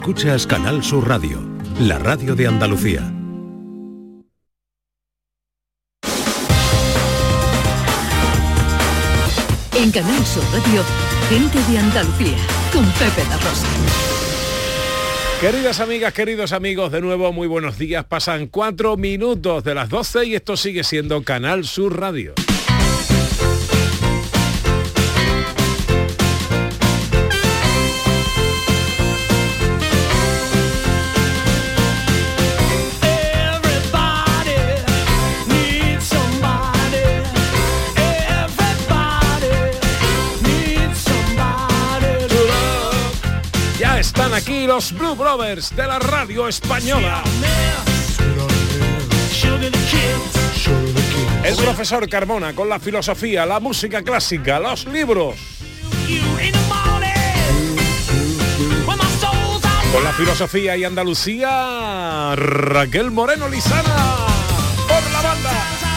Escuchas Canal Sur Radio, la radio de Andalucía. En Canal Sur Radio, gente de Andalucía, con Pepe La Rosa. Queridas amigas, queridos amigos, de nuevo muy buenos días. Pasan 4 minutos de las 12 y esto sigue siendo Canal Sur Radio. Están aquí los Blue Brothers de la radio española. El profesor Carmona con la filosofía, la música clásica, los libros. Con la filosofía y Andalucía, Raquel Moreno Lizana. Por la banda.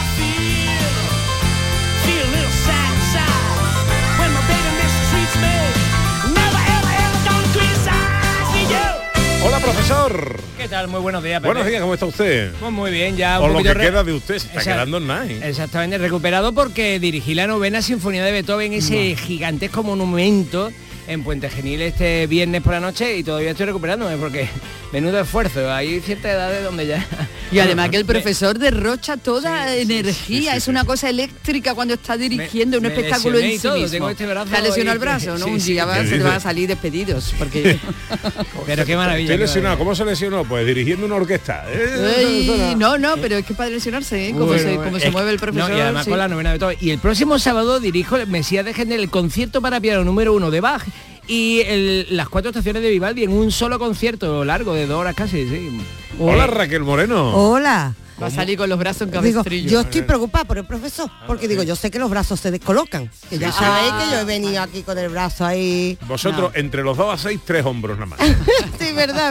Hola, profesor. ¿Qué tal? Muy buenos días, Pepe. Buenos días, ¿cómo está usted? Pues muy bien, ya un poquito... O lo que queda de usted, se está quedando en nada. Exactamente, recuperado porque dirigí la 9ª Sinfonía de Beethoven, ese gigantesco monumento en Puente Genil este viernes por la noche y todavía estoy recuperándome porque menudo esfuerzo, hay cierta edad de donde ya... Y además que el profesor derrocha toda energía, es una cosa eléctrica cuando está dirigiendo un espectáculo en sí mismo. Tengo este brazo. ¿Te ha lesionado el brazo? ¿No? Un día se te van a salir despedidos. Porque... Pero qué maravilla. ¿Estoy lesionado? ¿Cómo se lesionó? Pues dirigiendo una orquesta. No, pero es que para lesionarse, como se mueve el profesor. No, y además con la 9ª de Beethoven. Y el próximo sábado dirijo el Mesías de Händel, el concierto para piano número 1 de Bach y las 4 estaciones de Vivaldi en un solo concierto largo de 2 horas casi, sí. Hola, Raquel Moreno. Hola. Va a salir con los brazos en cabestrillo. Yo estoy preocupada por el profesor, porque digo, yo sé que los brazos se descolocan. Que ya sabéis que yo he venido aquí con el brazo ahí. Vosotros, entre los 2 a 6, 3 hombros nada más. Sí, verdad.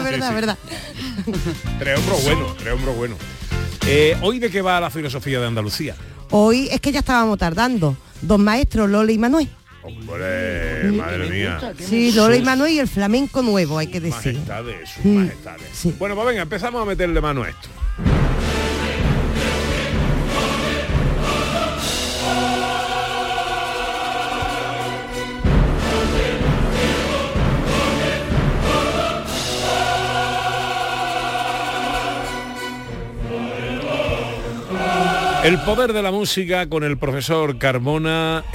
3 hombros buenos. ¿Hoy de qué va la filosofía de Andalucía? Hoy es que ya estábamos tardando. 2 maestros, Lola y Manuel. Hombre, madre mía. Sí, Lola y Manuel y el flamenco nuevo, hay que decir. Sus majestades. Sí. Bueno, pues venga, empezamos a meterle mano a esto. El poder de la música con el profesor Carmona.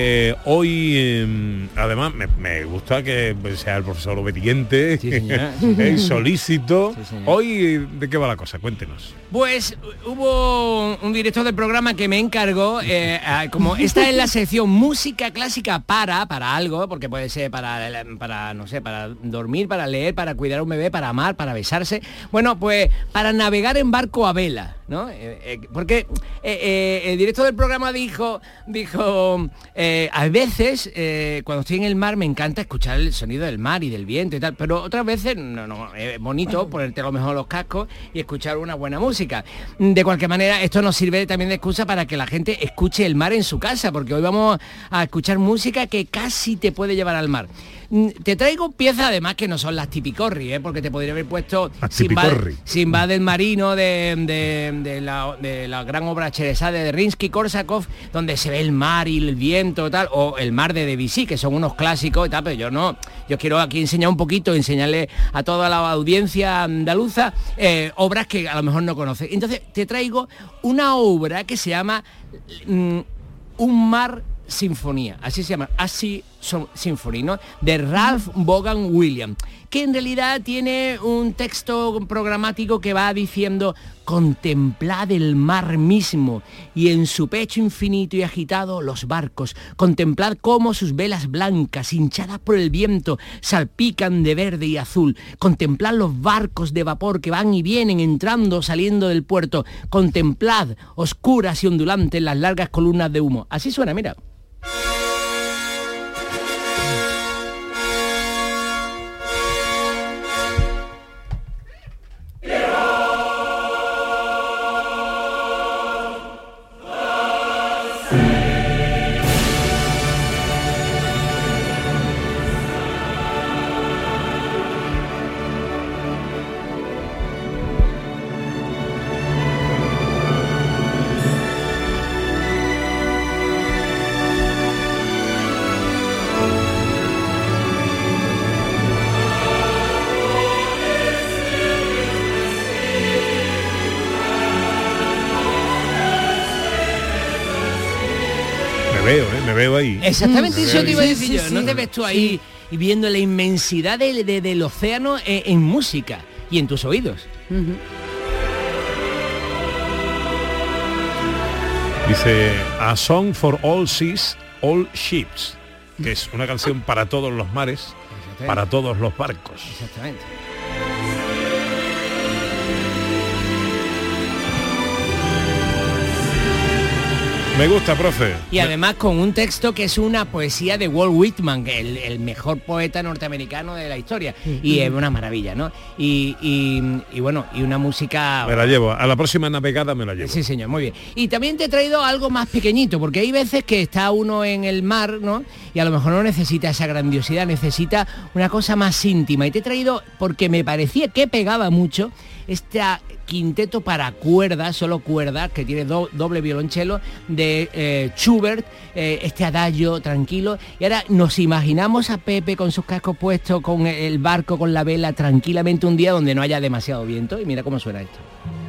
Hoy, además, me gusta que sea el profesor obediente, solícito. Sí, hoy, ¿de qué va la cosa? Cuéntenos. Pues hubo un director del programa que me encargó, como esta es la sección música clásica para algo, porque puede ser para no sé, para dormir, para leer, para cuidar a un bebé, para amar, para besarse. Bueno, pues para navegar en barco a vela, ¿no? Porque el director del programa dijo a veces cuando estoy en el mar me encanta escuchar el sonido del mar y del viento y tal, pero otras veces no es bonito ponerte a lo mejor los cascos y escuchar una buena música. De cualquier manera, esto nos sirve también de excusa para que la gente escuche el mar en su casa, porque hoy vamos a escuchar música que casi te puede llevar al mar. Te traigo piezas además que no son las tipicorri, porque te podría haber puesto Sinbad del Marino de la gran obra Scheherazade de Rimsky-Korsakov, donde se ve el mar y el viento tal, o el mar de Debussy, que son unos clásicos y tal, pero yo quiero aquí enseñarle a toda la audiencia andaluza obras que a lo mejor no conoce. Entonces te traigo una obra que se llama Un mar sinfonía, así se llama, así son Symphony, ¿no? De Ralph Vaughan Williams, que en realidad tiene un texto programático que va diciendo: contemplad el mar mismo y en su pecho infinito y agitado los barcos, contemplad cómo sus velas blancas, hinchadas por el viento, salpican de verde y azul, contemplad los barcos de vapor que van y vienen, entrando o saliendo del puerto, contemplad oscuras y ondulantes las largas columnas de humo. Así suena, mira. Me veo ahí. Exactamente, eso te iba a decir Sí, yo. sí, ¿No te ves tú ahí y viendo la inmensidad del océano en música y en tus oídos? Dice A Song for All Seas, All Ships, que es una canción para todos los mares, para todos los barcos. Exactamente. Me gusta, profe. Y además con un texto que es una poesía de Walt Whitman, el mejor poeta norteamericano de la historia. Y es una maravilla, ¿no? Y bueno, y una música... Me la llevo. A la próxima navegada me la llevo. Sí, señor, muy bien. Y también te he traído algo más pequeñito, porque hay veces que está uno en el mar, ¿no? Y a lo mejor no necesita esa grandiosidad, necesita una cosa más íntima. Y te he traído, porque me parecía que pegaba mucho, quinteto para cuerdas, solo cuerdas, que tiene doble violonchelo, de Schubert, este adagio tranquilo. Y ahora nos imaginamos a Pepe con sus cascos puestos, con el barco, con la vela, tranquilamente un día donde no haya demasiado viento. Y mira cómo suena esto.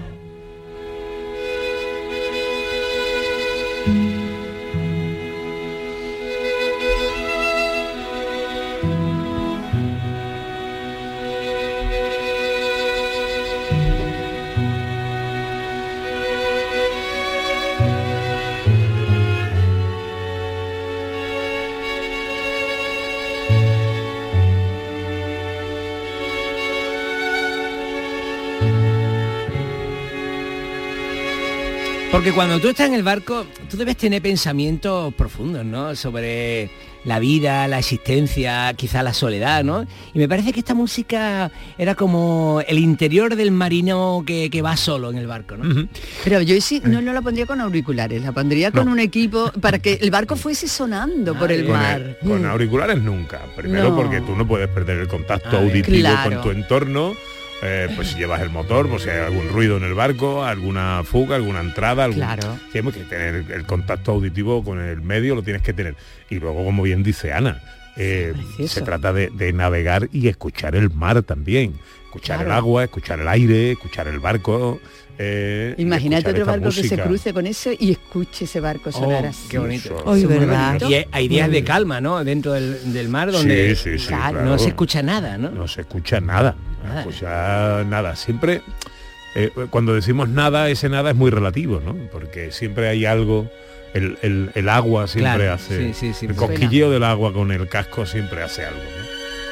Porque cuando tú estás en el barco, tú debes tener pensamientos profundos, ¿no? Sobre la vida, la existencia, quizá la soledad, ¿no? Y me parece que esta música era como el interior del marino que va solo en el barco, ¿no? Pero yo sí no la pondría con auriculares, la pondría con un equipo para que el barco fuese sonando por el mar. Con auriculares nunca. Primero No. porque tú no puedes perder el contacto auditivo claro. con tu entorno. Pues si llevas el motor, pues si hay algún ruido en el barco, alguna fuga, alguna entrada, Claro. Tienes que tener el contacto auditivo con el medio, lo tienes que tener. Y luego, como bien dice Ana, se trata de navegar y escuchar el mar también. Escuchar el agua, escuchar el aire, escuchar el barco. Imagínate otro barco que se música. cruce con eso y escuche ese barco sonar así. Qué bonito. Ay, verdad. Y hay días de calma, ¿no? Dentro del mar donde Sí, claro, no claro. se escucha nada, ¿no? No se escucha nada. No se escucha nada. Siempre, cuando decimos nada, ese nada es muy relativo, ¿no? Porque siempre hay algo, el agua siempre Claro, hace, sí, el cosquilleo del agua con el casco siempre hace algo, ¿no?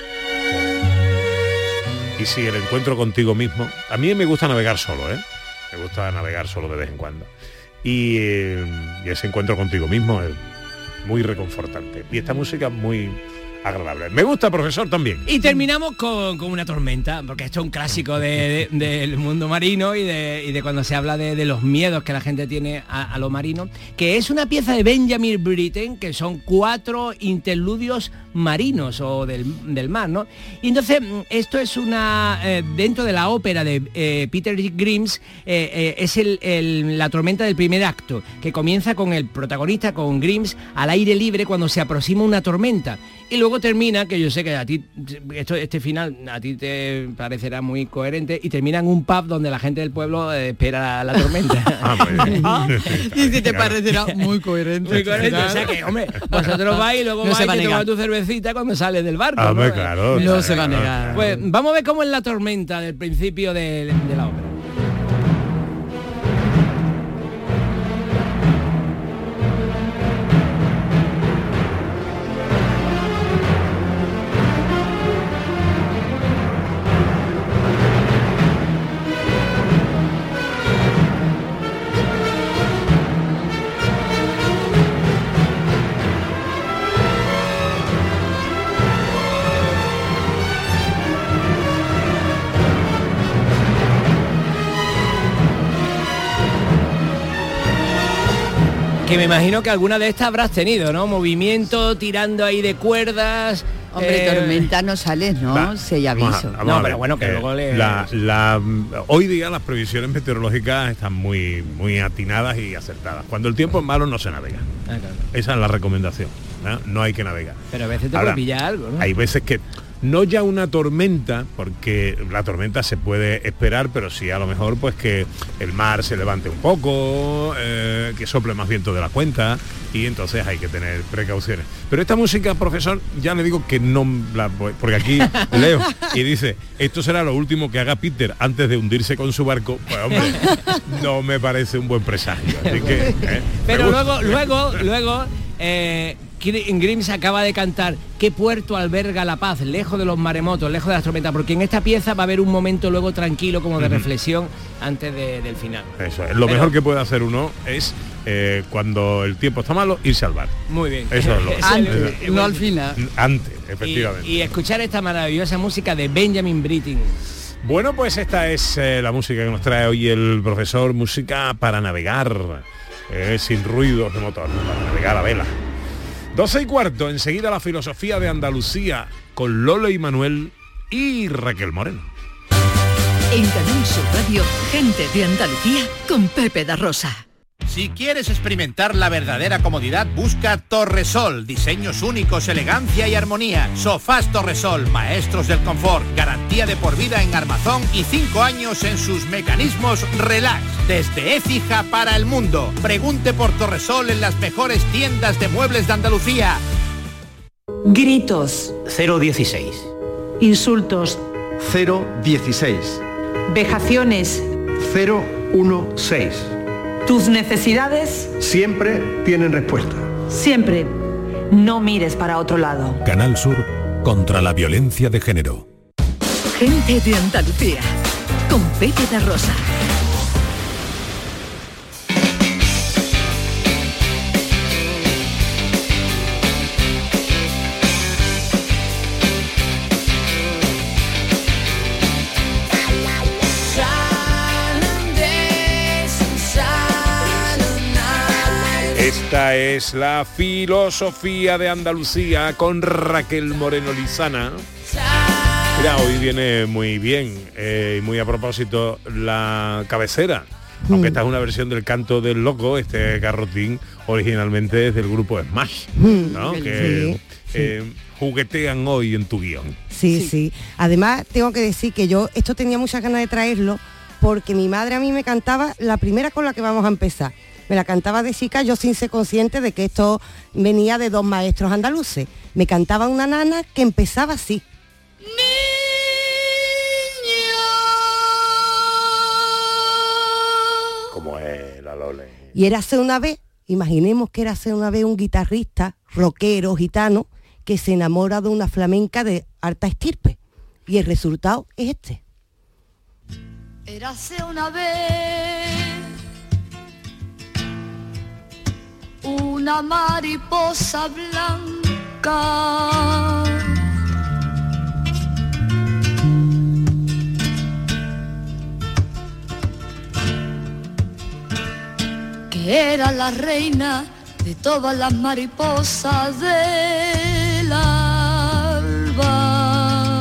Y sí, el encuentro contigo mismo. A mí me gusta navegar solo, ¿eh? Me gusta navegar solo de vez en cuando. Y ese encuentro contigo mismo es muy reconfortante. Y esta música es muy agradable. Me gusta, profesor, también. Y terminamos con una tormenta, porque esto es un clásico del mundo marino y de cuando se habla de los miedos que la gente tiene a lo marino, que es una pieza de Benjamin Britten, que son 4 interludios marinos o del mar, ¿no? Y entonces esto es una dentro de la ópera de Peter Grimes, es la tormenta del primer acto, que comienza con el protagonista, con Grimes, al aire libre cuando se aproxima una tormenta. Y luego termina, que yo sé que a ti, este final a ti te parecerá muy coherente, y termina en un pub donde la gente del pueblo espera la tormenta. Y si te parecerá muy coherente. Muy coherente, o sea que, hombre, vosotros vais y luego No se vais va a y negar. tomas tu cervecita cuando sales del barco. Hombre, ¿no? claro. No se va a negar. Pues vamos a ver cómo es la tormenta del principio de la ópera. Que me imagino que alguna de estas habrás tenido, ¿no? Movimiento, tirando ahí de cuerdas. Hombre, tormenta no sales, ¿no? Va, Si hay aviso. vamos a No, ver. pero bueno, que luego le... Hoy día las previsiones meteorológicas están muy, muy atinadas y acertadas. Cuando el tiempo es malo no se navega. Ah, claro. Esa es la recomendación, ¿no? No hay que navegar. Pero a veces te Ahora, puede pillar algo, ¿no? Hay veces que no ya una tormenta, porque la tormenta se puede esperar, pero sí a lo mejor pues que el mar se levante un poco, que sople más viento de la cuenta, y entonces hay que tener precauciones. Pero esta música, profesor, ya le digo que no la voy, porque aquí leo y dice, esto será lo último que haga Peter antes de hundirse con su barco. Pues hombre, no me parece un buen presagio. Así que, pero luego Grimes acaba de cantar ¿qué puerto alberga la paz? Lejos de los maremotos, lejos de las tormentas, porque en esta pieza va a haber un momento luego tranquilo como de reflexión antes del final. Eso es, lo mejor que puede hacer uno es cuando el tiempo está malo, irse al bar. Muy bien. Eso es lo que antes, no al final. Antes, efectivamente. Y escuchar esta maravillosa música de Benjamin Britten. Bueno, pues esta es la música que nos trae hoy el profesor, música para navegar, sin ruidos de motor, para navegar a vela. 12:15, enseguida la filosofía de Andalucía con Lolo y Manuel y Raquel Moreno. En Canal Sur Radio, gente de Andalucía con Pepe da Rosa. Si quieres experimentar la verdadera comodidad, busca Torresol. Diseños únicos, elegancia y armonía. Sofás Torresol, maestros del confort. Garantía de por vida en armazón y 5 años en sus mecanismos relax. Desde Écija para el mundo. Pregunte por Torresol en las mejores tiendas de muebles de Andalucía. Gritos. 016. Insultos. 016. Vejaciones. 016. Tus necesidades siempre tienen respuesta. Siempre. No mires para otro lado. Canal Sur contra la violencia de género. Gente de Andalucía con Pepe da Rosa. Esta es la filosofía de Andalucía con Raquel Moreno Lizana. Mira, hoy viene muy bien y muy a propósito la cabecera. Aunque esta es una versión del canto del loco, este garrotín originalmente es del grupo Smash, ¿no? Que juguetean hoy en tu guión. Sí. Además, tengo que decir que yo esto tenía muchas ganas de traerlo porque mi madre a mí me cantaba la primera con la que vamos a empezar. Me la cantaba de chica, yo sin ser consciente de que esto venía de 2 maestros andaluces. Me cantaba una nana que empezaba así. Niño. Como es la Lole. Y era hace una vez, imaginemos que era hace una vez un guitarrista, rockero, gitano, que se enamora de una flamenca de alta estirpe. Y el resultado es este. Érase una vez una mariposa blanca que era la reina de todas las mariposas del alba.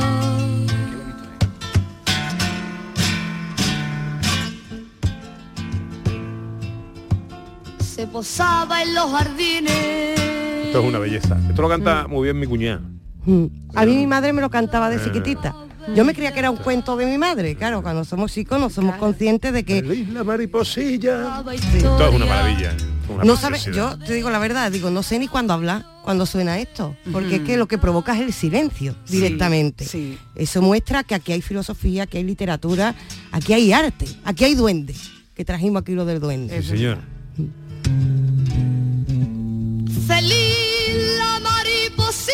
Se posaba en los jardines. Esto es una belleza. Esto lo canta muy bien mi cuñada. A mí mi madre me lo cantaba de chiquitita. Yo me creía que era un cuento de mi madre. Claro, cuando somos chicos no somos conscientes de que... La mariposilla. Esto es una maravilla. No sabes, yo te digo la verdad, no sé ni cuándo hablar cuando suena esto, porque es que lo que provoca es el silencio directamente. Sí. Eso muestra que aquí hay filosofía, aquí hay literatura, aquí hay arte, aquí hay duende, que trajimos aquí lo del duende. Sí, señor. Feliz la mariposilla.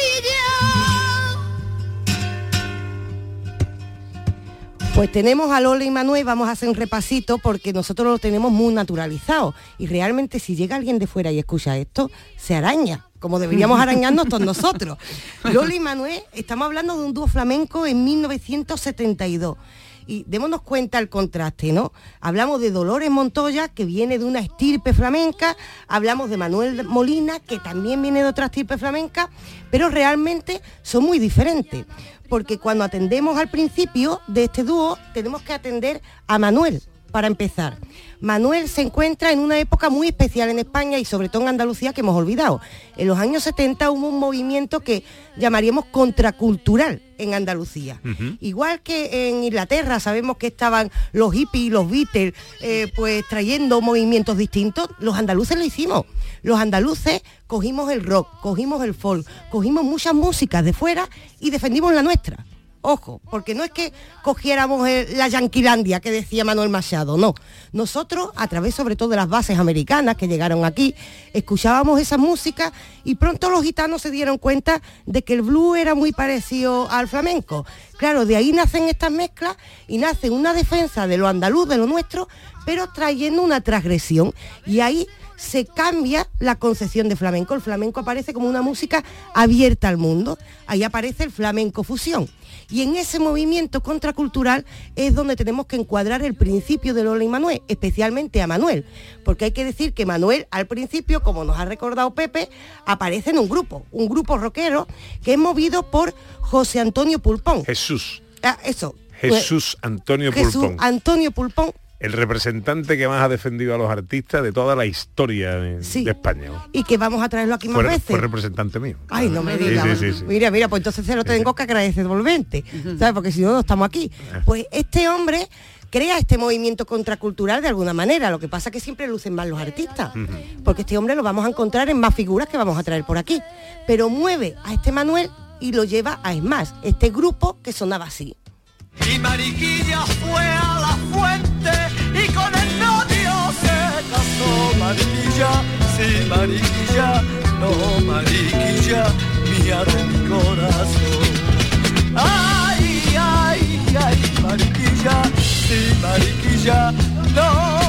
Pues tenemos a Lola y Manuel, vamos a hacer un repasito porque nosotros lo tenemos muy naturalizado y realmente si llega alguien de fuera y escucha esto, se araña, como deberíamos arañarnos todos nosotros. Lola y Manuel, estamos hablando de un dúo flamenco en 1972. Y démonos cuenta el contraste, ¿no? Hablamos de Dolores Montoya, que viene de una estirpe flamenca, hablamos de Manuel Molina, que también viene de otra estirpe flamenca, pero realmente son muy diferentes, porque cuando atendemos al principio de este dúo, tenemos que atender a Manuel, para empezar, Manuel se encuentra en una época muy especial en España y sobre todo en Andalucía que hemos olvidado. En los años 70 hubo un movimiento que llamaríamos contracultural en Andalucía. Igual que en Inglaterra sabemos que estaban los hippies y los Beatles pues trayendo movimientos distintos, los andaluces lo hicimos. Los andaluces cogimos el rock, cogimos el folk, cogimos muchas músicas de fuera y defendimos la nuestra. Ojo, porque no es que cogiéramos la Yanquilandia que decía Manuel Machado, no. Nosotros, a través sobre todo de las bases americanas que llegaron aquí, escuchábamos esa música y pronto los gitanos se dieron cuenta de que el blues era muy parecido al flamenco. Claro, de ahí nacen estas mezclas y nace una defensa de lo andaluz, de lo nuestro, pero trayendo una transgresión. Y ahí se cambia la concepción de flamenco. El flamenco aparece como una música abierta al mundo. Ahí aparece el flamenco fusión. Y en ese movimiento contracultural es donde tenemos que encuadrar el principio de Lola y Manuel, especialmente a Manuel, porque hay que decir que Manuel al principio, como nos ha recordado Pepe, aparece en un grupo rockero que es movido por José Antonio Pulpón. Jesús. Eso. Jesús Antonio Pulpón. Jesús Antonio Pulpón. El representante que más ha defendido a los artistas de toda la historia de España. Y que vamos a traerlo aquí más veces. Fue representante mío. Ay, no me digas. Sí. Mira, pues entonces se lo tengo que agradecer doblemente, ¿sabes? Porque si no estamos aquí. Pues este hombre crea este movimiento contracultural de alguna manera. Lo que pasa es que siempre lucen más los artistas. Porque este hombre lo vamos a encontrar en más figuras que vamos a traer por aquí. Pero mueve a este Manuel y lo lleva a Esmás, este grupo que sonaba así. Y Mariquilla fue a la fuente y con el novio se casó. Mariquilla, sí, Mariquilla, no, Mariquilla, mía de mi corazón. Ay, ay, ay, Mariquilla, sí, Mariquilla, no.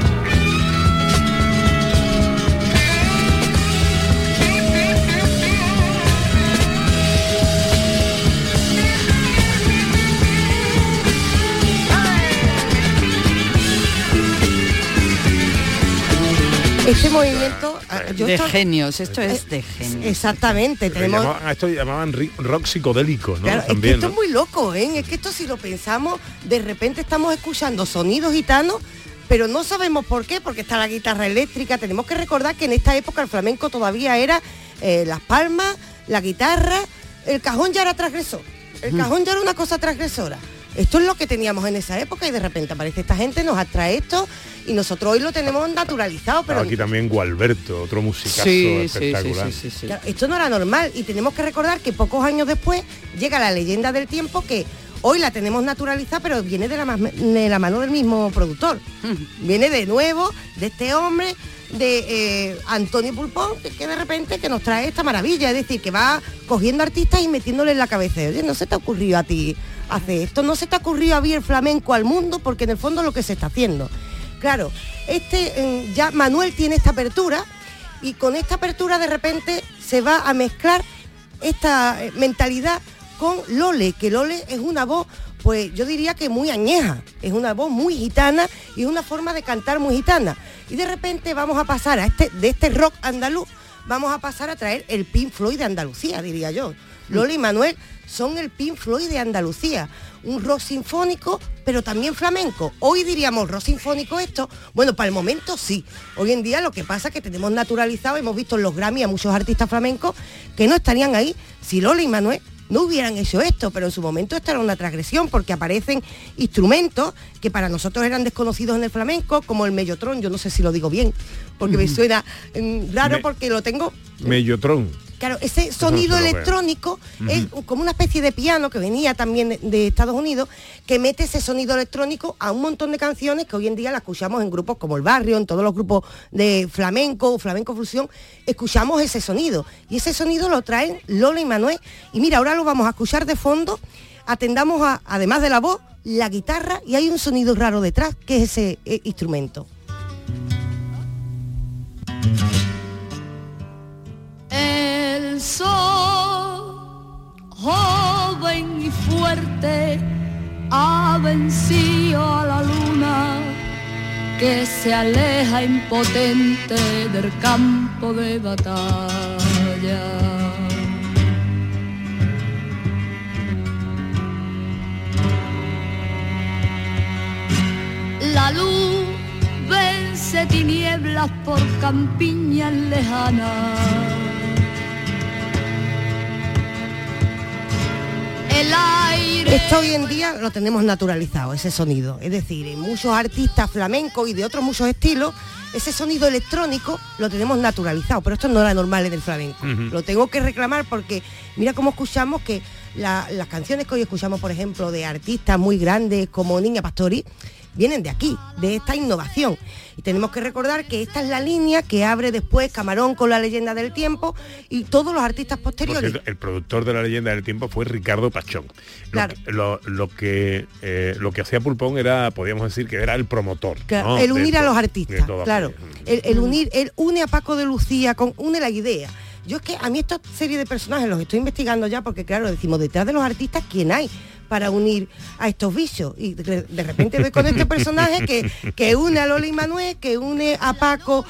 Este movimiento genios, esto es de genios. Exactamente. Esto llamaban rock psicodélico, ¿no? Claro, también, es que esto es muy loco, ¿eh? Es que esto si lo pensamos, de repente estamos escuchando sonidos gitanos, pero no sabemos por qué, porque está la guitarra eléctrica. Tenemos que recordar que en esta época el flamenco todavía era las palmas, la guitarra, el cajón ya era transgresor. El cajón ya era una cosa transgresora. Esto es lo que teníamos en esa época y de repente aparece esta gente, nos atrae esto y nosotros hoy lo tenemos naturalizado. Pero aquí también Gualberto, otro musicazo espectacular. Sí. Claro, esto no era normal y tenemos que recordar que pocos años después llega la leyenda del tiempo que hoy la tenemos naturalizada, pero viene de la mano del mismo productor. Viene de nuevo de este hombre, de Antonio Pulpón, que de repente que nos trae esta maravilla, es decir, que va cogiendo artistas y metiéndole en la cabeza. Oye, ¿no se te ha ocurrido a ti hacer esto? ¿No se te ha ocurrido abrir el flamenco al mundo? Porque en el fondo es lo que se está haciendo. Claro, ya Manuel tiene esta apertura y con esta apertura de repente se va a mezclar esta mentalidad con Lole, que Lole es una voz, pues yo diría que muy añeja, es una voz muy gitana y una forma de cantar muy gitana. Y de repente vamos a pasar de este rock andaluz, vamos a pasar a traer el Pink Floyd de Andalucía, diría yo. Lole y Manuel son el Pink Floyd de Andalucía, un rock sinfónico, pero también flamenco. Hoy diríamos rock sinfónico esto, bueno, para el momento sí. Hoy en día lo que pasa es que tenemos naturalizado, hemos visto en los Grammy a muchos artistas flamencos que no estarían ahí si Lole y Manuel no hubieran hecho esto, pero en su momento esto era una transgresión porque aparecen instrumentos que para nosotros eran desconocidos en el flamenco, como el mellotrón, yo no sé si lo digo bien, porque me suena raro porque lo tengo... Mellotrón. Claro, ese sonido electrónico es como una especie de piano que venía también de Estados Unidos, que mete ese sonido electrónico a un montón de canciones que hoy en día la escuchamos en grupos como El Barrio, en todos los grupos de flamenco fusión, escuchamos ese sonido. Y ese sonido lo traen Lola y Manuel. Y mira, ahora lo vamos a escuchar de fondo. Atendamos además de la voz, la guitarra, y hay un sonido raro detrás, que es ese instrumento. El sol, joven y fuerte, ha vencido a la luna que se aleja impotente del campo de batalla. La La luz vence tinieblas por campiñas lejanas. El aire... Esto hoy en día lo tenemos naturalizado, ese sonido. Es decir, en muchos artistas flamencos y de otros muchos estilos, ese sonido electrónico lo tenemos naturalizado, pero esto no era normal en el flamenco. Lo tengo que reclamar porque mira cómo escuchamos que las canciones que hoy escuchamos, por ejemplo, de artistas muy grandes como Niña Pastori, vienen de aquí, de esta innovación. Y tenemos que recordar que esta es la línea que abre después Camarón con La Leyenda del Tiempo y todos los artistas posteriores. Porque el productor de La Leyenda del Tiempo fue Ricardo Pachón. Claro. Lo que hacía Pulpón era, podríamos decir, que era el promotor. Claro, ¿no? el unir a los artistas, claro. Aquello. Él une a Paco de Lucía, une la idea. Yo es que a mí esta serie de personajes los estoy investigando ya porque, claro, decimos, detrás de los artistas, ¿quién hay para unir a estos bichos? Y de repente doy con este personaje que une a Lola y Manuel, que une a Paco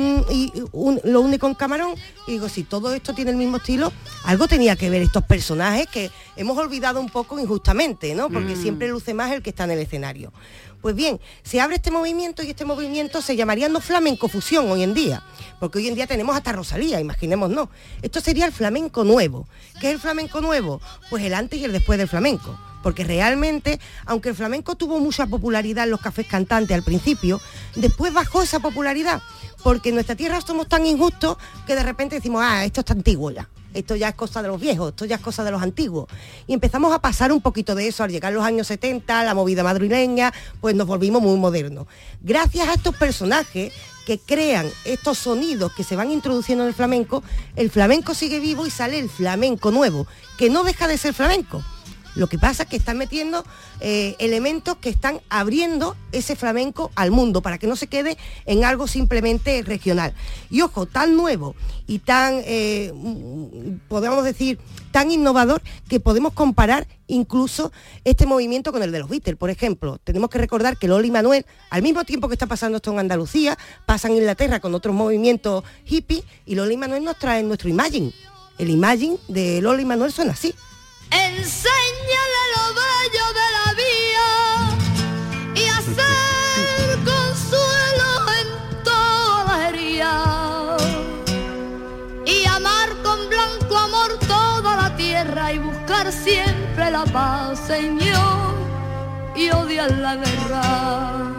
lo une con Camarón. Y digo, si todo esto tiene el mismo estilo, algo tenía que ver estos personajes que hemos olvidado un poco injustamente, ¿no? Porque siempre luce más el que está en el escenario. Pues bien, se abre este movimiento y este movimiento se llamaría no flamenco fusión hoy en día, porque hoy en día tenemos hasta Rosalía, imaginémonos. Esto sería el flamenco nuevo. ¿Qué es el flamenco nuevo? Pues el antes y el después del flamenco. Porque realmente, aunque el flamenco tuvo mucha popularidad en los cafés cantantes al principio, después bajó esa popularidad, porque en nuestra tierra somos tan injustos que de repente decimos, esto está antiguo ya. Esto ya es cosa de los viejos, esto ya es cosa de los antiguos. Y empezamos a pasar un poquito de eso, al llegar los años 70, la movida madrileña, pues nos volvimos muy modernos. Gracias a estos personajes que crean estos sonidos que se van introduciendo en el flamenco sigue vivo y sale el flamenco nuevo, que no deja de ser flamenco. Lo que pasa es que están metiendo elementos que están abriendo ese flamenco al mundo para que no se quede en algo simplemente regional. Y ojo, tan nuevo y tan, podemos decir, tan innovador que podemos comparar incluso este movimiento con el de los Beatles. Por ejemplo, tenemos que recordar que Lola y Manuel, al mismo tiempo que está pasando esto en Andalucía, pasan en Inglaterra con otros movimientos hippies y Lola y Manuel nos traen nuestro Imagine. El Imagine de Lola y Manuel suena así. Enséñale lo bello de la vida y hacer consuelo en toda la herida y amar con blanco amor toda la tierra y buscar siempre la paz, Señor, y odiar la guerra.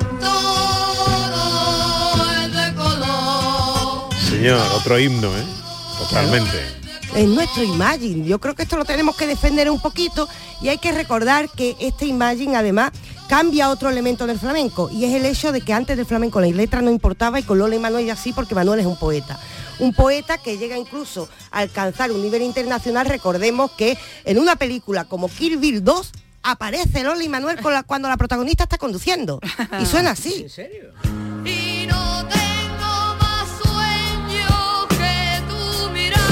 Todo es de color. Señor, otro himno, totalmente. Es nuestro Imagine. Yo creo que esto lo tenemos que defender un poquito y hay que recordar que este Imagine además cambia otro elemento del flamenco y es el hecho de que antes del flamenco la letra no importaba y con Lola y Manuel ya sí, porque Manuel es un poeta que llega incluso a alcanzar un nivel internacional. Recordemos que en una película como Kill Bill 2 aparece Lola y Manuel cuando la protagonista está conduciendo y suena así. ¿En serio? Y no tengo más sueño que tu mirar.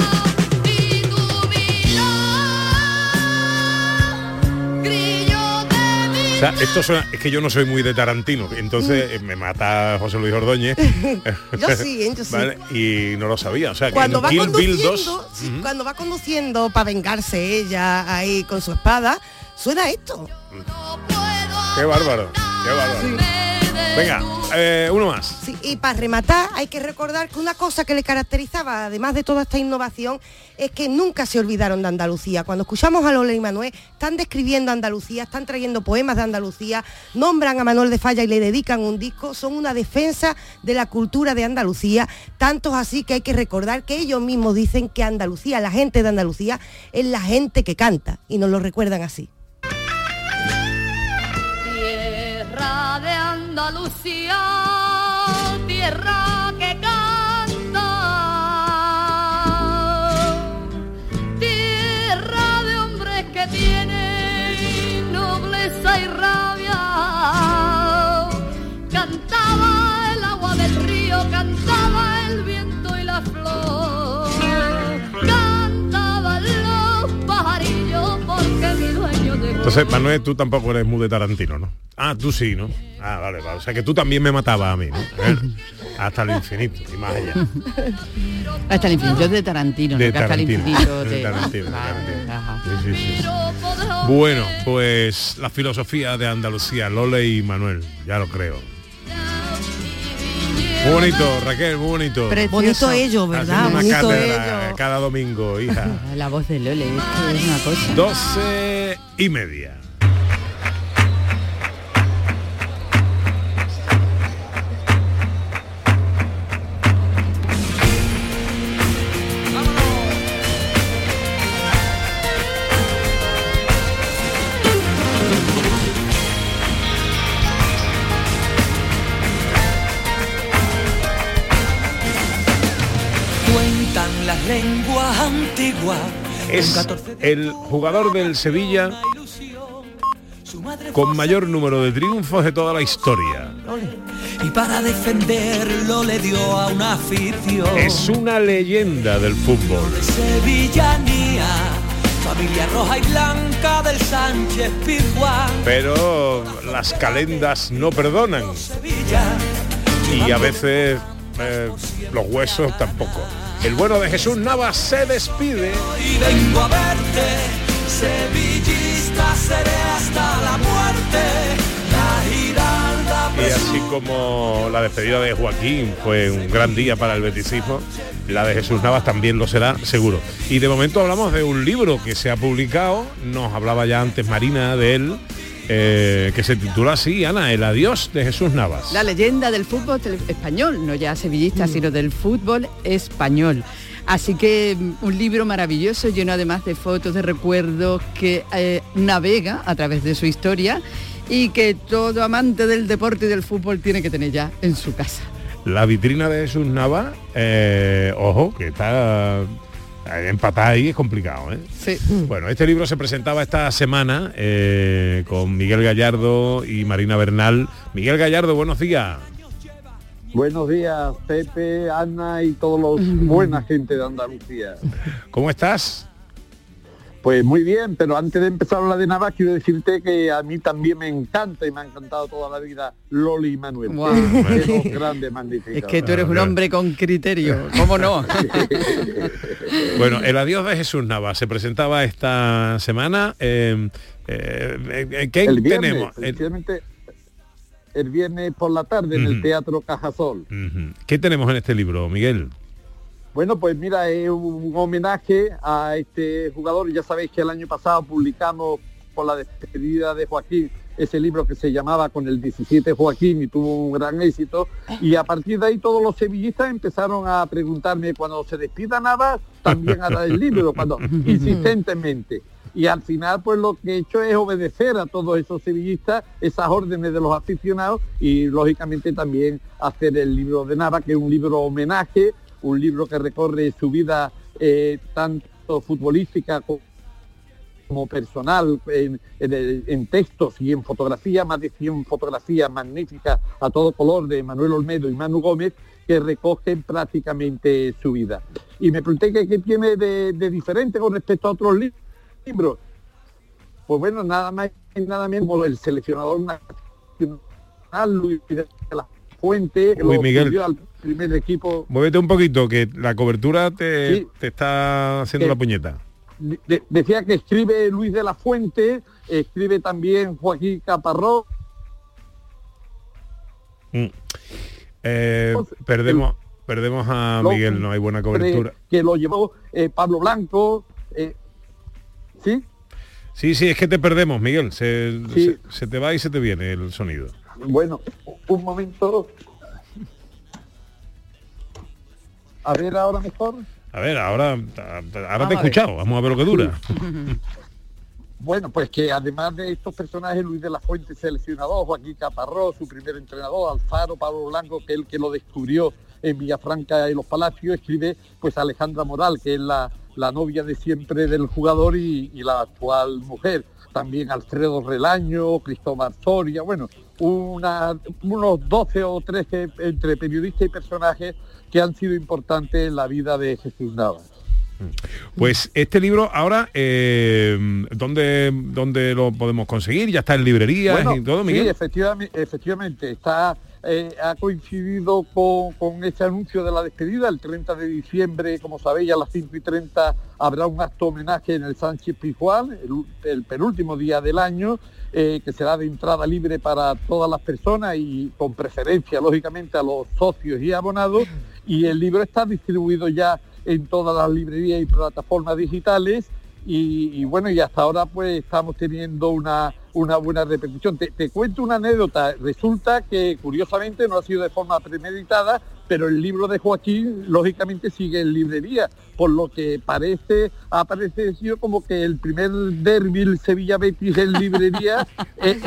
O sea, esto suena, es que yo no soy muy de Tarantino, entonces me mata José Luis Ordóñez. Yo sí. ¿Vale? Y no lo sabía. O sea, cuando que va Kill Bill 2, cuando va conduciendo para vengarse ella ahí con su espada, suena esto. Qué bárbaro, qué bárbaro. Sí. Venga, uno más. Sí, y para rematar hay que recordar que una cosa que le caracterizaba, además de toda esta innovación, es que nunca se olvidaron de Andalucía. Cuando escuchamos a Lola y Manuel, están describiendo Andalucía, están trayendo poemas de Andalucía, nombran a Manuel de Falla y le dedican un disco, son una defensa de la cultura de Andalucía, tantos así que hay que recordar que ellos mismos dicen que Andalucía, la gente de Andalucía, es la gente que canta, y nos lo recuerdan así. Tierra de Andalucía, tierra que canta, tierra de hombres que tienen nobleza y rabia. Cantaba el agua del río, cantaba el viento y la flor, cantaban los pajarillos porque mi dueño de... Entonces, Manuel, tú tampoco eres muy de Tarantino, ¿no? Ah, tú sí, ¿no? Ah, vale. O sea, que tú también me matabas a mí, ¿no? hasta el infinito y más allá. Hasta el infinito de Tarantino, De ¿no? Que hasta el Tarantino, infinito de de Tarantino, Vale, Tarantino. ajá. Sí, sí, sí. Bueno, pues la filosofía de Andalucía, Lole y Manuel, ya lo creo. Muy bonito, Raquel, muy bonito. Bonito ellos, ¿verdad? Haciendo una Bonito cátedra ellos. cada domingo, hija. La voz de Lole, esto es una cosa. 12:30. Cuentan las lenguas antiguas. Es el jugador del Sevilla con mayor número de triunfos de toda la historia. Y para defenderlo le dio a una afición. Es una leyenda del fútbol. De sevillanía, familia roja y blanca del Sánchez Pizjuán. Pero las calendas no perdonan. Y a veces los huesos tampoco. El bueno de Jesús Navas se despide. Y vengo a verte, sevillista seré hasta la muerte. La Giralda Y así como la despedida de Joaquín fue un gran día para el beticismo, la de Jesús Navas también lo será, seguro. Y de momento hablamos de un libro que se ha publicado, nos hablaba ya antes Marina de él, que se titula así, Ana, El adiós de Jesús Navas. La leyenda del fútbol español, no ya sevillista, sino del fútbol español. Así que un libro maravilloso, lleno además de fotos, de recuerdos, que navega a través de su historia y que todo amante del deporte y del fútbol tiene que tener ya en su casa. La vitrina de Jesús Navas, ojo, que está empatada ahí, es complicado, ¿eh? Sí. Bueno, este libro se presentaba esta semana con Miguel Gallardo y Marina Bernal. Miguel Gallardo, buenos días. Buenos días, Pepe, Ana y todos los buena gente de Andalucía. ¿Cómo estás? Pues muy bien, pero antes de empezar la de Navas quiero decirte que a mí también me encanta y me ha encantado toda la vida Loli y Manuel. Wow. Dos grandes magníficos. Es que tú eres un hombre con criterio, ¿cómo no? Bueno, El adiós de Jesús Navas se presentaba esta semana. ¿Qué el viernes, tenemos? precisamente el viernes por la tarde en el Teatro Cajasol. ¿Qué tenemos en este libro, Miguel? Bueno, pues mira, es un homenaje a este jugador. Ya sabéis que el año pasado publicamos por la despedida de Joaquín ese libro que se llamaba Con el 17 Joaquín y tuvo un gran éxito. Y a partir de ahí todos los sevillistas empezaron a preguntarme, cuando se despida Navas, también hará el libro, cuando insistentemente. Y al final pues lo que he hecho es obedecer a todos esos sevillistas, esas órdenes de los aficionados y lógicamente también hacer el libro de Navas, que es un libro homenaje, un libro que recorre su vida tanto futbolística como personal, en textos y en fotografía, más de 100 fotografías magníficas a todo color de Manuel Olmedo y Manu Gómez, que recogen prácticamente su vida. Y me pregunté qué tiene de diferente con respecto a otros libros. Pues bueno, nada más y nada menos como el seleccionador nacional, Luis de la Fuente, que lo Miguel, subió al primer equipo. Muévete un poquito, que la cobertura te está haciendo la puñeta. Decía que escribe Luis de la Fuente, escribe también Joaquín Caparrós. Perdemos a Miguel, no hay buena cobertura. Que lo llevó Pablo Blanco. ¿Sí? Sí, es que te perdemos, Miguel. Se te va y se te viene el sonido. Bueno, un momento. A ver, ahora mejor. A ver, ahora te he escuchado. Vamos a ver lo que dura. Bueno, pues que además de estos personajes, Luis de la Fuente, seleccionador, Joaquín Caparrós, su primer entrenador, Alfaro, Pablo Blanco, que es el que lo descubrió en Villafranca y Los Palacios, escribe pues Alejandra Moral, que es la novia de siempre del jugador y la actual mujer. También Alfredo Relaño, Cristóbal Soria, bueno, unos 12 o 13 entre periodistas y personajes que han sido importantes en la vida de Jesús Navas. Pues este libro ahora, ¿dónde lo podemos conseguir? ¿Ya está en librerías y todo, Miguel? Sí, efectivamente está, ha coincidido con este anuncio de la despedida. El 30 de diciembre, como sabéis, a las 5:30 habrá un acto homenaje en el Sánchez Pizjuán, el penúltimo día del año, que será de entrada libre para todas las personas y con preferencia, lógicamente, a los socios y abonados. Y el libro está distribuido ya en todas las librerías y plataformas digitales y bueno, y hasta ahora pues estamos teniendo una buena repercusión. Te cuento una anécdota. Resulta que curiosamente no ha sido de forma premeditada, pero el libro de Joaquín lógicamente sigue en librería, por lo que ha parecido como que el primer derbi Sevilla-Betis en librería es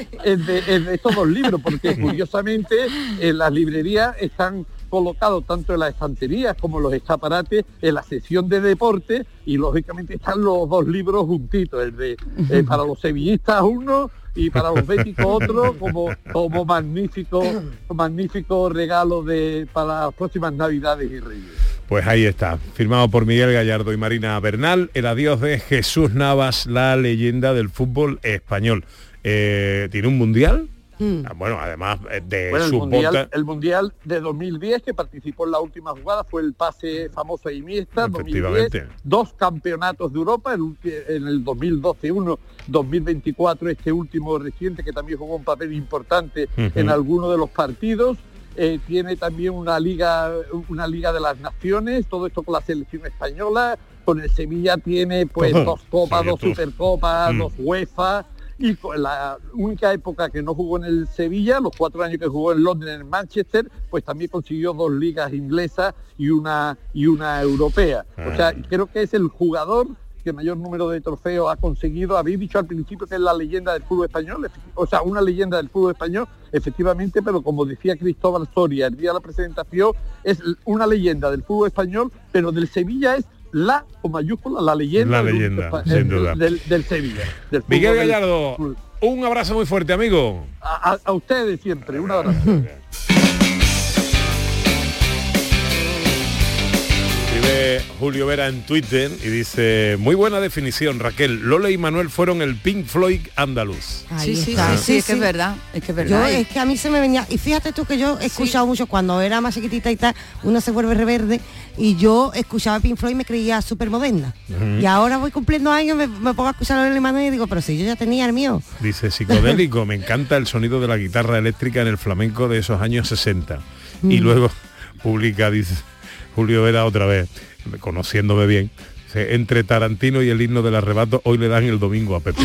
de estos dos libros, porque curiosamente en las librerías están colocados tanto en las estanterías como en los escaparates en la sección de deporte, y lógicamente están los dos libros juntitos, el de para los sevillistas uno y para los béticos otro, como magnífico regalo para las próximas Navidades y Reyes. Pues ahí está, firmado por Miguel Gallardo y Marina Bernal, el adiós de Jesús Navas, la leyenda del fútbol español. ¿Tiene un mundial? Bueno, además de el mundial de 2010, que participó en la última jugada, fue el pase famoso de Iniesta. 2010, 2 campeonatos de Europa, en el 2012 uno, 2024 este último reciente, que también jugó un papel importante en alguno de los partidos. Tiene también una liga de las naciones, todo esto con la selección española. Con el Sevilla tiene pues 2 copas, 2 supercopas, 2 UEFA. Y con la única época que no jugó en el Sevilla, los 4 años que jugó en Londres, en Manchester, pues también consiguió 2 ligas inglesas y una europea. O sea, creo que es el jugador que mayor número de trofeos ha conseguido. Habéis dicho al principio que es la leyenda del fútbol español, o sea, una leyenda del fútbol español, efectivamente, pero como decía Cristóbal Soria el día de la presentación, es una leyenda del fútbol español, pero del Sevilla es la leyenda sin duda. Del Sevilla. Del Miguel Gallardo, un abrazo muy fuerte, amigo. A ustedes siempre, un abrazo. Escribe Julio Vera en Twitter y dice: muy buena definición, Raquel. Lola y Manuel fueron el Pink Floyd andaluz. Sí, es que es verdad. Es que a mí se me venía, y fíjate tú que yo he escuchado mucho cuando era más chiquitita y tal, uno se vuelve reverde, y yo escuchaba Pink Floyd y me creía súper moderna. Y ahora voy cumpliendo años, me pongo a escuchar a Lola y Manuel y digo, pero si yo ya tenía el mío. Dice: psicodélico, me encanta el sonido de la guitarra eléctrica en el flamenco de esos años 60. Y luego publica, dice Julio Vera otra vez, conociéndome bien, entre Tarantino y el himno del arrebato, hoy le dan el domingo a Pepe.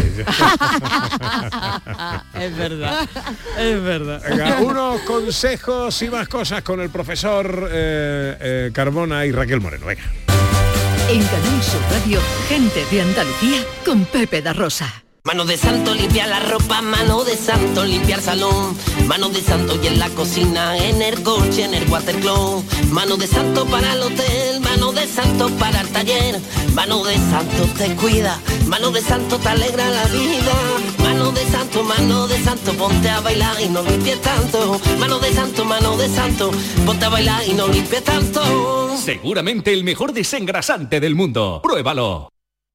Es verdad. Venga, unos consejos y más cosas con el profesor Carbona y Raquel Moreno. Venga. En Canal Sur Radio, gente de Andalucía con Pepe da Rosa. Mano de santo limpia la ropa, mano de santo limpia el salón, mano de santo y en la cocina, en el coche, en el watercloak, mano de santo para el hotel, mano de santo para el taller, mano de santo te cuida, mano de santo te alegra la vida, mano de santo, ponte a bailar y no limpies tanto, mano de santo, ponte a bailar y no limpies tanto. Seguramente el mejor desengrasante del mundo. Pruébalo.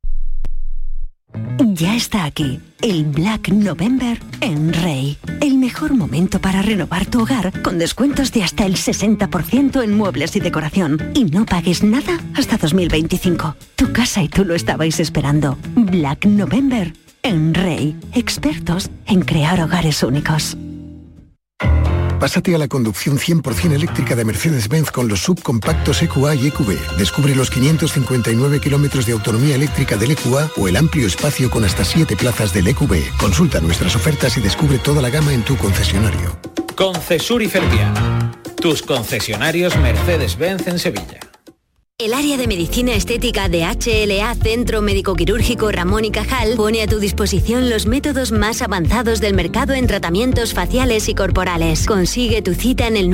Ya está aquí, el Black November en Rey. El mejor momento para renovar tu hogar con descuentos de hasta el 60% en muebles y decoración. Y no pagues nada hasta 2025. Tu casa y tú lo estabais esperando. Black November en Rey. Expertos en crear hogares únicos. Pásate a la conducción 100% eléctrica de Mercedes-Benz con los subcompactos EQA y EQB. Descubre los 559 kilómetros de autonomía eléctrica del EQA o el amplio espacio con hasta 7 plazas del EQB. Consulta nuestras ofertas y descubre toda la gama en tu concesionario. Concesur y Fervial, tus concesionarios Mercedes-Benz en Sevilla. El área de medicina estética de HLA Centro Médico Quirúrgico Ramón y Cajal pone a tu disposición los métodos más avanzados del mercado en tratamientos faciales y corporales. Consigue tu cita en el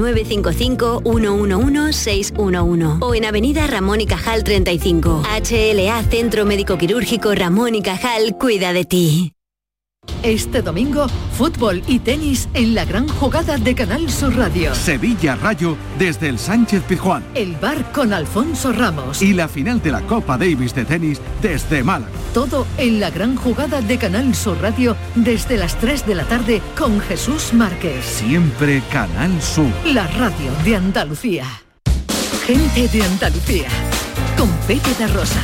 955-111-611 o en Avenida Ramón y Cajal 35. HLA Centro Médico Quirúrgico Ramón y Cajal cuida de ti. Este domingo, fútbol y tenis en la gran jugada de Canal Sur Radio. Sevilla Rayo desde el Sánchez Pizjuán. El bar con Alfonso Ramos. Y la final de la Copa Davis de tenis desde Málaga. Todo en la gran jugada de Canal Sur Radio desde las 3 de la tarde con Jesús Márquez. Siempre Canal Sur. La radio de Andalucía. Gente de Andalucía. Con Pepe da Rosa.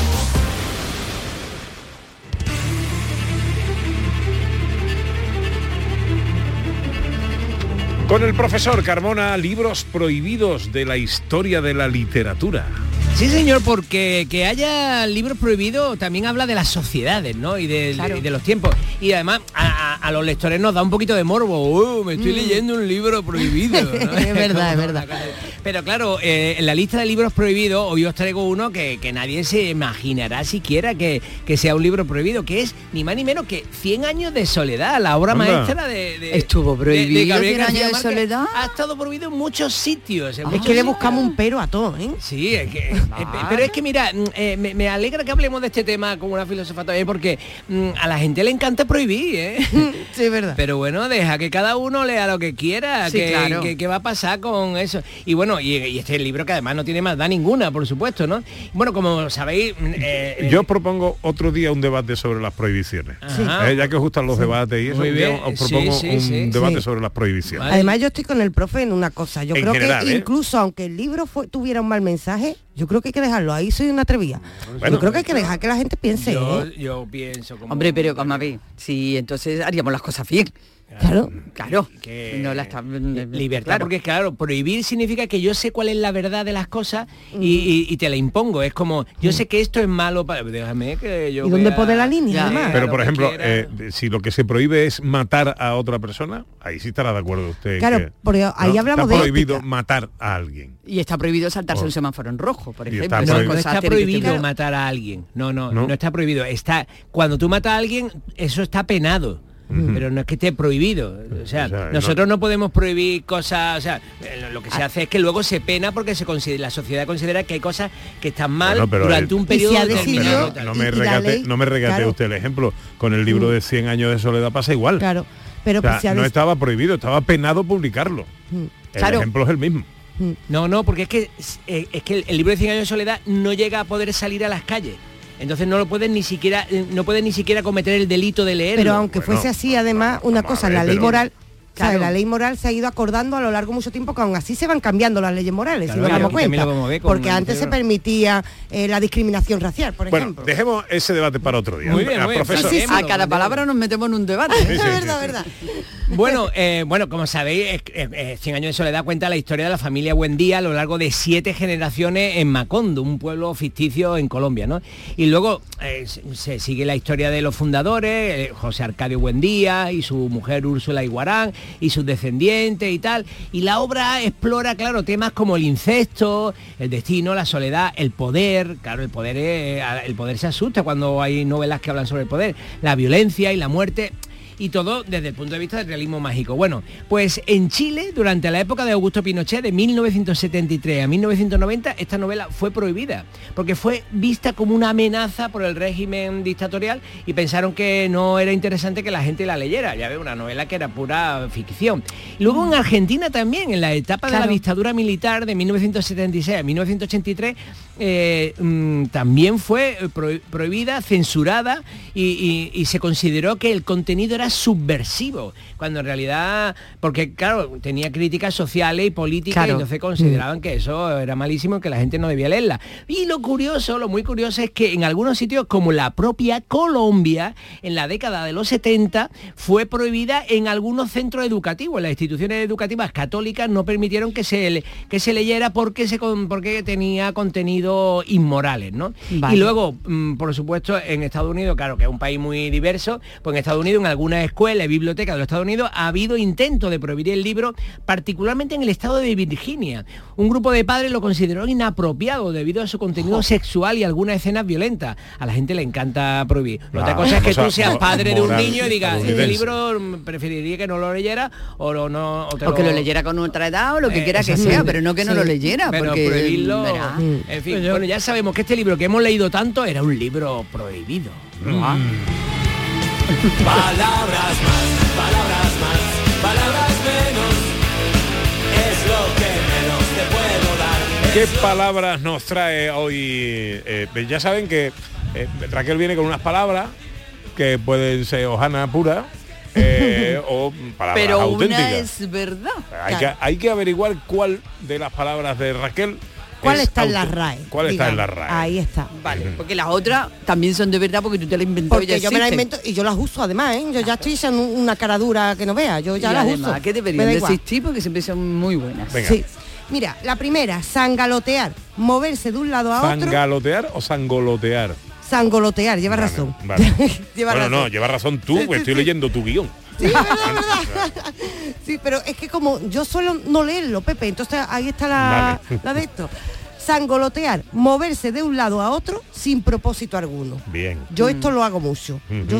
Con el profesor Carmona, libros prohibidos de la historia de la literatura. Sí, señor, porque que haya libros prohibidos también habla de las sociedades, ¿no? Y de los tiempos. Y además a los lectores nos da un poquito de morbo. Me estoy leyendo un libro prohibido, ¿no? Es verdad, es verdad. Pero claro, en la lista de libros prohibidos, hoy os traigo uno que nadie se imaginará siquiera que sea un libro prohibido, que es ni más ni menos que 100 años de soledad, la obra maestra de Estuvo prohibido, de 100 años de soledad. Ha estado prohibido en muchos sitios. Es que le buscamos un pero a todo, ¿eh? Sí, es que... Pero es que mira, me alegra que hablemos de este tema como una filósofa también, porque a la gente le encanta prohibir, ¿eh? Sí, es verdad. Pero bueno, deja que cada uno lea lo que quiera, sí, claro. ¿Qué va a pasar con eso? Y bueno, y este libro que además no tiene maldad ninguna, por supuesto, ¿no? Bueno, como sabéis... Yo propongo otro día un debate sobre las prohibiciones. Ya que os gustan los debates y eso, muy bien. Os propongo un debate sobre las prohibiciones. Vale. Además, yo estoy con el profe en una cosa. Yo creo general, que incluso aunque el libro tuviera un mal mensaje, yo creo que hay que dejarlo. Ahí soy una atrevida. Bueno, yo creo que hay que dejar que la gente piense. Yo pienso como... Hombre, pero vamos a ver, sí, entonces haríamos las cosas bien. Claro. No la está... Libertad, claro. porque claro, prohibir significa que yo sé cuál es la verdad de las cosas y te la impongo. Es como, yo sé que esto es malo para... Déjame que yo... ¿Y dónde pone la línea, además? Pero, por ejemplo, si lo que se prohíbe es matar a otra persona, ahí sí estará de acuerdo usted. Claro, porque ahí hablamos de... Está prohibido matar a alguien. Y está prohibido saltarse un semáforo en rojo, por ejemplo. No está prohibido matar a alguien. No está prohibido. Cuando tú matas a alguien, eso está penado. Pero no es que esté prohibido. O sea, nosotros no podemos prohibir cosas. O sea, lo que se hace es que luego se pena porque la sociedad considera que hay cosas que están mal durante un periodo determinado. No me regate usted el ejemplo. Con el libro de 100 años de soledad pasa igual. Claro. Pero no estaba prohibido, estaba penado publicarlo. El ejemplo es el mismo. No, porque es que el libro de 100 años de soledad no llega a poder salir a las calles. Entonces no puedes ni siquiera cometer el delito de leerlo. Pero aunque fuese así, además, una cosa, la ley moral... Claro. La ley moral se ha ido acordando a lo largo de mucho tiempo que aún así se van cambiando las leyes morales, si nos damos cuenta. Porque antes se permitía la discriminación racial, por ejemplo. Dejemos ese debate para otro día. Muy bien, profesor. Sí, a cada palabra nos metemos en un debate. verdad. Bueno, como sabéis, 100 años de soledad cuenta la historia de la familia Buendía a lo largo de 7 generaciones en Macondo, un pueblo ficticio en Colombia, ¿no? Y luego se sigue la historia de los fundadores, José Arcadio Buendía y su mujer Úrsula Iguarán, y sus descendientes y tal, y la obra explora, claro, temas como el incesto, el destino, la soledad, el poder. Claro, el poder se asusta cuando hay novelas que hablan sobre el poder, la violencia y la muerte, y todo desde el punto de vista del realismo mágico. Bueno, pues en Chile, durante la época de Augusto Pinochet, de 1973 a 1990, esta novela fue prohibida, porque fue vista como una amenaza por el régimen dictatorial y pensaron que no era interesante que la gente la leyera. Ya ve, una novela que era pura ficción. Y luego en Argentina también, en la etapa de la dictadura militar de 1976 a 1983, también fue prohibida, censurada, y se consideró que el contenido era subversivo, cuando en realidad, porque claro, tenía críticas sociales y políticas, y entonces consideraban que eso era malísimo y que la gente no debía leerla. Y lo muy curioso es que en algunos sitios, como la propia Colombia, en la década de los 70, fue prohibida en algunos centros educativos. Las instituciones educativas católicas no permitieron que se leyera porque tenía contenidos inmorales, ¿no? Vale. Y luego, por supuesto, en Estados Unidos, claro, que es un país muy diverso, pues en Estados Unidos, en algunas escuelas y bibliotecas de los Estados Unidos, ha habido intentos de prohibir el libro, particularmente en el estado de Virginia. Un grupo de padres lo consideró inapropiado debido a su contenido sexual y algunas escenas violentas. A la gente le encanta prohibir. Otra cosa es que tú seas padre de un niño y digas, este libro preferiría que no lo leyera o que lo leyera con otra edad o lo que quiera que sea, pero no que no lo leyera. Pero porque prohibirlo... En fin, bueno, ya sabemos que este libro que hemos leído tanto era un libro prohibido. Palabras más, palabras menos, es lo que menos te puedo dar. ¿Qué palabras nos trae hoy? Ya saben que Raquel viene con unas palabras que pueden ser hojana pura o palabras pero auténticas. una es verdad. Hay que averiguar cuál de las palabras de Raquel ¿Cuál está en la RAE? ¿Cuál está en la RAE? Ahí está. Vale, porque las otras también son de verdad porque tú te las inventó. Porque yo me las invento y yo las uso además, ¿eh? Yo ya estoy echando una cara dura que no vea, yo ya las uso. Que deberían de existir porque siempre son muy buenas. Venga. Sí. Mira, la primera, sangalotear, moverse de un lado a otro. ¿Sangalotear o sangolotear? Sangolotear, llevas razón. Vale. Llevas razón. No, llevas razón tú, porque estoy leyendo tu guión. Sí, verdad. Sí, pero es que como yo suelo no leerlo, Pepe, entonces ahí está la de esto. Sangolotear, moverse de un lado a otro sin propósito alguno. Bien. Yo esto lo hago mucho. Yo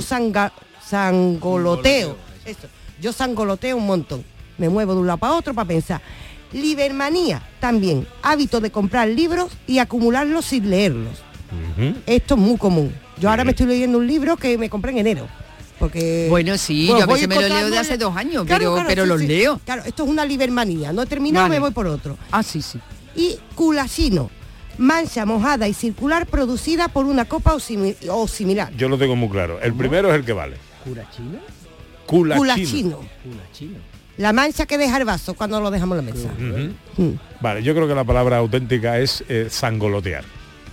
sangoloteo. Esto. Yo sangoloteo un montón. Me muevo de un lado para otro para pensar. Libermanía, también. Hábito de comprar libros y acumularlos sin leerlos. Esto es muy común. Yo ahora me estoy leyendo un libro que me compré en enero. Porque bueno, sí, yo a veces me lo leo de hace 2 años, pero los leo. Claro, esto es una libermanía. No he terminado, me voy por otro. Ah, sí, sí. Y culachino, mancha mojada y circular producida por una copa o similar. Yo lo tengo muy claro. El primero es el que vale. ¿Culachino? Culachino. La mancha que deja el vaso cuando lo dejamos en la mesa. Vale, yo creo que la palabra auténtica es sangolotear.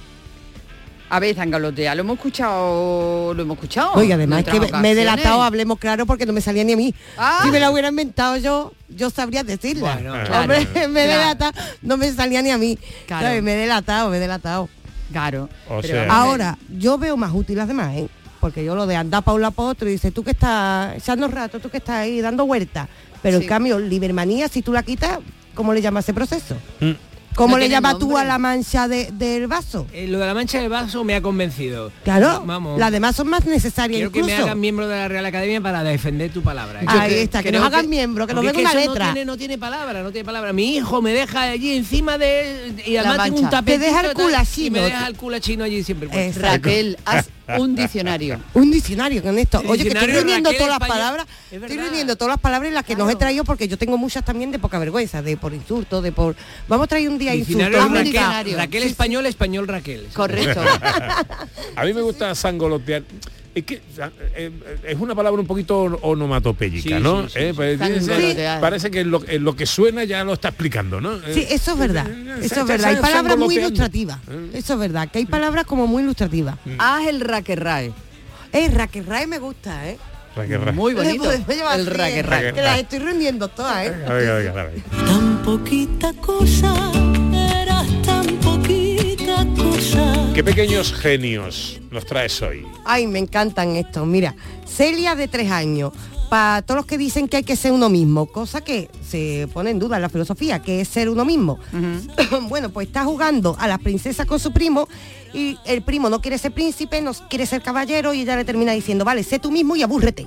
A ver, sangalotear, lo hemos escuchado. Oye, además es que me he delatado, hablemos claro, porque no me salía ni a mí. Si me la hubiera inventado yo sabría decirla. Bueno, hombre, me he delatado, no me salía ni a mí. Claro. ¿Sabes? Me he delatado. Claro. Ahora, yo veo más útil las demás, ¿eh? Porque yo lo de andar para un lado para otro y dices, tú que estás echando rato, tú que estás ahí dando vueltas. Pero en cambio, libermanía, si tú la quitas, ¿cómo le llamas ese proceso? ¿Cómo le llamas tú a la mancha del vaso? Lo de la mancha del vaso me ha convencido. Claro, vamos. Las demás son más necesarias. Quiero incluso que me hagan miembro de la Real Academia para defender tu palabra. Ahí está, que nos hagan miembro, que nos den una letra. No tiene palabra. Mi hijo me deja allí encima de... Y además tengo un tapetito. Te deja el culachino. Y me deja el culachino allí siempre. Raquel, haz un diccionario. Un diccionario con esto. Oye, que estoy reuniendo todas las español. palabras. Estoy reuniendo todas las palabras en las que nos he traído, porque yo tengo muchas también de poca vergüenza, de por insulto, de por... Vamos a traer un día insultos. Raquel español Raquel. Correcto. A mí me gusta sangolotear. Es que es una palabra un poquito onomatopéyica, ¿no? Parece que lo que suena ya lo está explicando, ¿no? Sí, eso es verdad. Eso es verdad. Hay palabras muy ilustrativas. Eso es verdad, que hay palabras como muy ilustrativas. Haz el raquerrae. Raquerrae me gusta, ¿eh? Muy bonito. El raquerrae. Que las estoy reuniendo todas, ¿eh? Venga. Tan poquita cosa, eras tan poquita cosa. ¿Qué pequeños genios nos traes hoy? Ay, me encantan estos. Mira, Celia, de 3 años. Para todos los que dicen que hay que ser uno mismo, cosa que se pone en duda en la filosofía, que es ser uno mismo. Bueno, pues está jugando a las princesas con su primo y el primo no quiere ser príncipe, no quiere ser caballero y ella le termina diciendo, vale, sé tú mismo y abúrrete.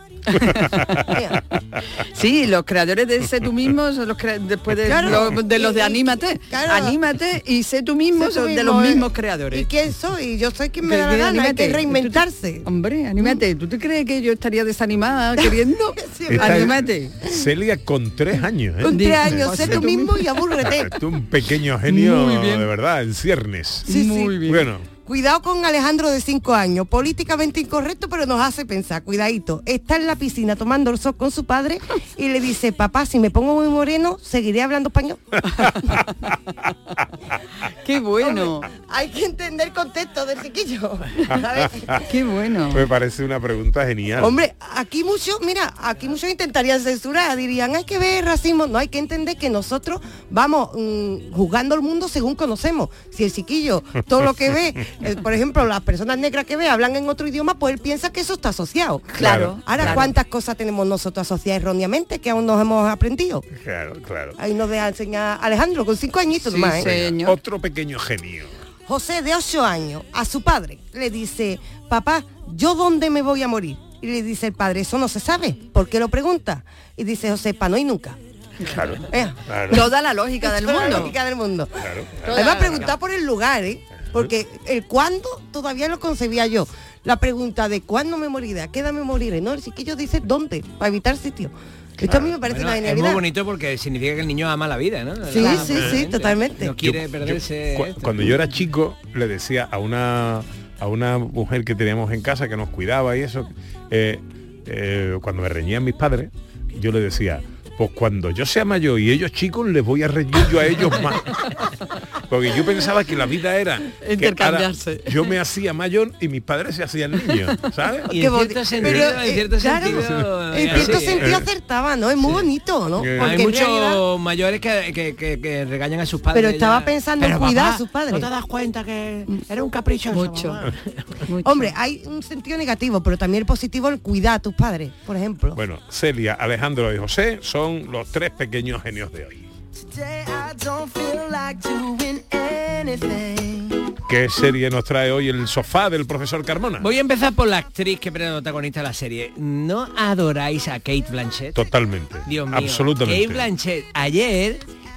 Sí, los creadores de Sé tú mismo son los después de los de Anímate. Anímate y sé tú mismo son de los mismos creadores. ¿Y quién soy? Yo soy quien me da la gana, hay que reinventarse. Hombre, anímate. ¿Tú te crees que yo estaría desanimada queriendo? Anímate. Celia con 3 años, ¿eh? Con 3 años, sé tú mismo y abúrrete. Tú un pequeño genio, de verdad, en ciernes. Sí, muy bien. Bueno. Cuidado con Alejandro, de 5 años, políticamente incorrecto, pero nos hace pensar. Cuidadito, está en la piscina tomando el sol con su padre y le dice, papá, si me pongo muy moreno, seguiré hablando español. Qué bueno. Hombre, hay que entender el contexto del chiquillo. Qué bueno. Me parece una pregunta genial. Hombre, aquí muchos intentarían censurar, dirían, hay que ver racismo. No, hay que entender que nosotros vamos juzgando el mundo según conocemos. Si el chiquillo, todo lo que ve, por ejemplo, las personas negras que ve hablan en otro idioma, pues él piensa que eso está asociado. Claro. Ahora, ¿cuántas cosas tenemos nosotros asociadas erróneamente que aún nos hemos aprendido? Claro. Ahí nos deja enseñar Alejandro, con 5 añitos más, ¿eh? Venga, otro pequeño genio. José, de 8 años, a su padre le dice, papá, ¿yo dónde me voy a morir? Y le dice el padre, eso no se sabe. ¿Por qué lo pregunta? Y dice José, pa' no y nunca. Claro. Toda la lógica del mundo. La lógica del mundo. Además, preguntar por el lugar, ¿eh? Porque el cuándo todavía lo concebía yo. la pregunta de ¿cuándo me moriré? ¿A qué edad me moriré? No, el chiquillo dice ¿dónde? Para evitar sitio. Esto a mí me parece una genialidad. Es muy bonito porque significa que el niño ama la vida, ¿no? Sí, totalmente. No quiere perderse. Cuando yo era chico, le decía a una mujer que teníamos en casa que nos cuidaba y eso, cuando me reñían mis padres, yo le decía, pues cuando yo sea mayor y ellos chicos, les voy a reñir yo a ellos más. Porque yo pensaba que la vida era intercambiarse. Yo me hacía mayor y mis padres se hacían niños, ¿sabes? Y en cierto sentido, sentido acertaba, ¿no? Es muy bonito, ¿no? Porque hay muchos mayores que regañan a sus padres. Pero estaba pensando en cuidar a sus padres. ¿No te das cuenta que era un capricho? Mucho. Hombre, hay un sentido negativo, pero también el positivo el cuidar a tus padres, por ejemplo. Bueno, Celia, Alejandro y José son los 3 pequeños genios de hoy. ¿Qué serie nos trae hoy el sofá del profesor Carmona? Voy a empezar por la actriz que es protagonista de la serie. ¿No adoráis a Kate Blanchett? Totalmente. Dios mío. Absolutamente. Kate Blanchett, ayer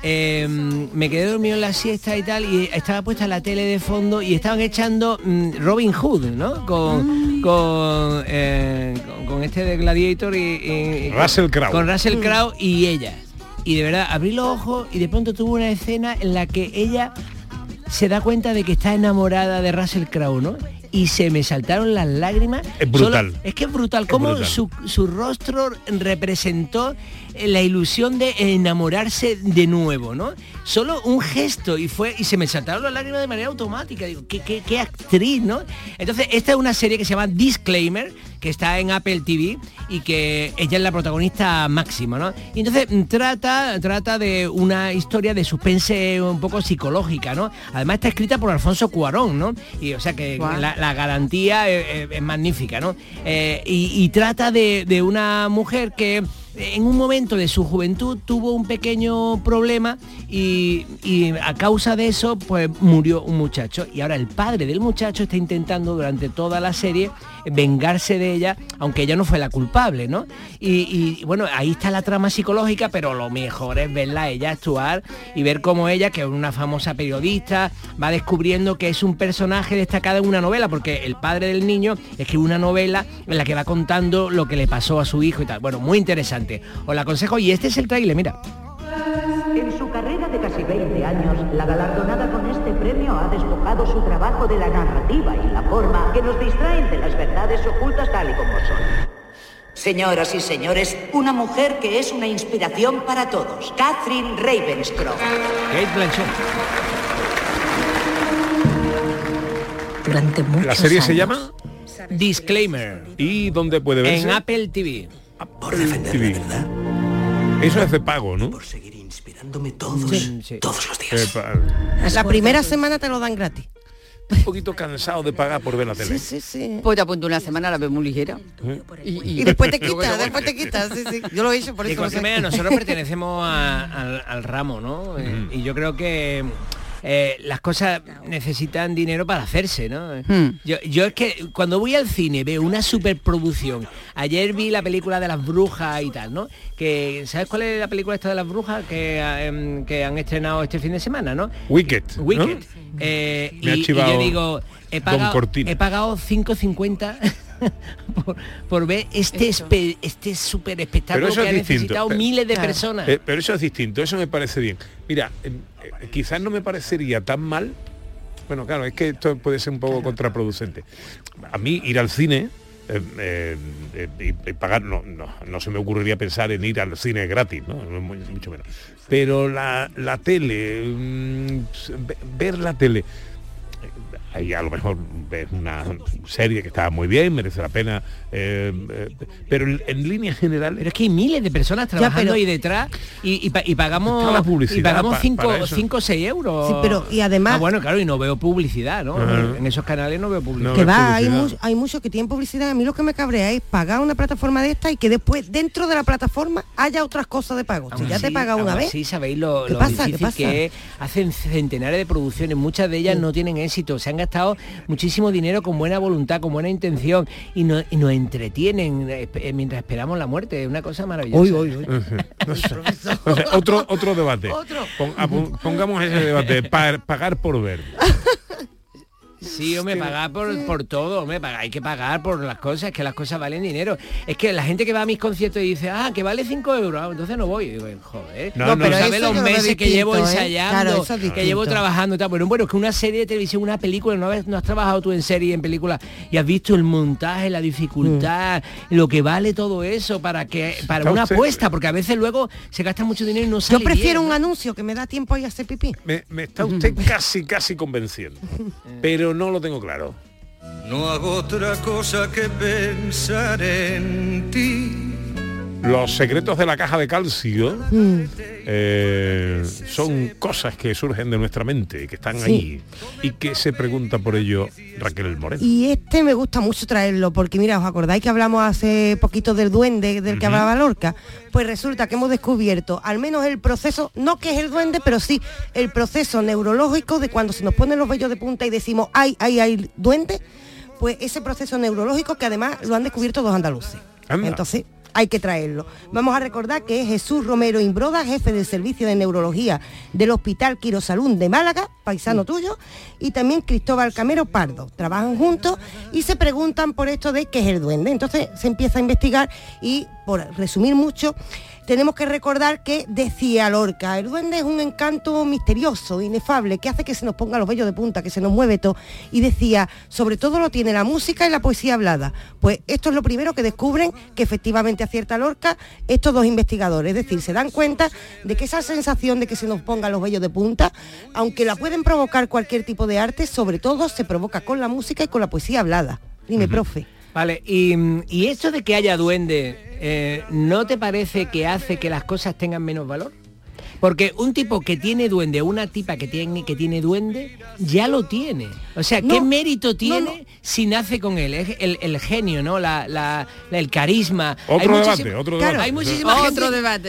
me quedé dormido en la siesta y tal, y estaba puesta la tele de fondo y estaban echando Robin Hood, ¿no? Con este de Gladiator y Russell Crowe. Con Russell Crowe y ella. Y de verdad, abrí los ojos y de pronto tuvo una escena en la que ella se da cuenta de que está enamorada de Russell Crowe, ¿no? Y se me saltaron las lágrimas. Es brutal. Es que es brutal. Cómo su rostro representó la ilusión de enamorarse de nuevo, ¿no? Solo un gesto y se me saltaron las lágrimas de manera automática. Digo, qué actriz, ¿no? Entonces, esta es una serie que se llama Disclaimer, que está en Apple TV y que ella es la protagonista máxima, ¿no? Y entonces trata de una historia de suspense un poco psicológica, ¿no? Además está escrita por Alfonso Cuarón, ¿no? Y o sea que la garantía es magnífica, ¿no? Y trata de una mujer que en un momento de su juventud tuvo un pequeño problema y a causa de eso pues murió un muchacho, y ahora el padre del muchacho está intentando durante toda la serie vengarse de ella, aunque ella no fue la culpable, ¿no? Y bueno, ahí está la trama psicológica, pero lo mejor es verla a ella actuar y ver cómo ella, que es una famosa periodista, va descubriendo que es un personaje destacado en una novela, porque el padre del niño escribe una novela en la que va contando lo que le pasó a su hijo y tal. Bueno, muy interesante. Os la aconsejo, y este es el tráiler, mira. En su carrera de casi 20 años, la galardonada con este premio ha despojado su trabajo de la narrativa y la forma que nos distraen de las verdades ocultas tal y como son. Señoras y señores, una mujer que es una inspiración para todos, Catherine Ravenscroft. Kate Blanchett. Durante muchos ¿La serie años se llama? Disclaimer. ¿Y dónde puede verse? En Apple TV. Por defender la verdad. Eso es de pago, ¿no? Por seguir inspirándome todos los días. La primera semana te lo dan gratis. Un poquito cansado de pagar por ver la tele. Sí. Pues te apunto una semana, la veo muy ligera. Y después te quitas, sí. Yo lo he hecho por De eso. cualquier manera, nosotros pertenecemos al ramo, ¿no? Y yo creo que las cosas necesitan dinero para hacerse, ¿no? Yo es que cuando voy al cine veo una superproducción. Ayer vi la película de las brujas y tal, ¿no? Que ¿sabes cuál es la película esta de las brujas que han estrenado este fin de semana, ¿no? Wicked. ¿no? Y yo digo, he pagado 5.50 por ver este super espectáculo que ha necesitado miles de personas. Pero eso es distinto, eso me parece bien. Mira, quizás no me parecería tan mal. Bueno, claro, es que esto puede ser un poco contraproducente. A mí ir al cine y pagar, no se me ocurriría pensar en ir al cine gratis, ¿no? Mucho menos. Pero la tele, ver la tele, ahí a lo mejor ves una serie que está muy bien, merece la pena, pero en línea general... Pero es que hay miles de personas trabajando ahí detrás y pagamos la publicidad, 5 o 6 euros. Sí, pero y además... bueno, claro, y no veo publicidad, ¿no? En esos canales no veo publicidad. Que va, hay muchos que tienen publicidad. A mí lo que me cabrea es pagar una plataforma de esta y que después dentro de la plataforma haya otras cosas de pago. Si ya te pagas una vez... Sí, sabéis lo difícil que es. Hacen centenares de producciones, muchas de ellas no tienen éxito. Se han gastado muchísimo dinero con buena voluntad, con buena intención, y nos entretienen mientras esperamos la muerte. Es una cosa maravillosa. No sé. Otro debate. Pongamos ese debate, pagar por ver. Sí, hombre, pagar por todo, hombre, hay que pagar por las cosas, que las cosas valen dinero. Es que la gente que va a mis conciertos y dice, que vale 5 euros, entonces no voy. Y digo, joder, no pero sabes los meses que llevo ensayando, claro, que llevo trabajando y tal. Bueno, es que una serie de televisión, una película, no has trabajado tú en serie y en película y has visto el montaje, la dificultad, lo que vale todo eso para una apuesta, porque a veces luego se gasta mucho dinero y no sale. Yo prefiero bien, un anuncio que me da tiempo a hacer pipí. Me está usted casi convenciendo, pero no lo tengo claro. No hago otra cosa que pensar en ti. Los secretos de la caja de calcio son cosas que surgen de nuestra mente, que están ahí y que se pregunta por ello Raquel Moreno. Y me gusta mucho traerlo porque mira, ¿os acordáis que hablamos hace poquito del duende del que hablaba Lorca? Pues resulta que hemos descubierto al menos el proceso, no que es el duende, pero sí el proceso neurológico de cuando se nos ponen los vellos de punta y decimos ay, duende, pues ese proceso neurológico que además lo han descubierto 2 andaluces. Anda. Entonces hay que traerlo. Vamos a recordar que es Jesús Romero Imbroda, jefe del servicio de neurología del Hospital Quirosalún de Málaga, paisano tuyo, y también Cristóbal Camero Pardo. Trabajan juntos y se preguntan por esto de qué es el duende. Entonces se empieza a investigar y, por resumir mucho, tenemos que recordar que decía Lorca, el duende es un encanto misterioso, inefable, que hace que se nos ponga los vellos de punta, que se nos mueve todo. Y decía, sobre todo lo tiene la música y la poesía hablada. Pues esto es lo primero que descubren, que efectivamente acierta Lorca, estos 2 investigadores. Es decir, se dan cuenta de que esa sensación de que se nos pongan los vellos de punta, aunque la pueden provocar cualquier tipo de arte, sobre todo se provoca con la música y con la poesía hablada. Dime, profe. Vale, y esto de que haya duende, ¿no te parece que hace que las cosas tengan menos valor? Porque un tipo que tiene duende, una tipa que tiene duende, ya lo tiene. O sea, ¿qué mérito tiene si nace con él? Es el genio, ¿no? El carisma. Otro debate. Hay muchísima gente. Otro debate.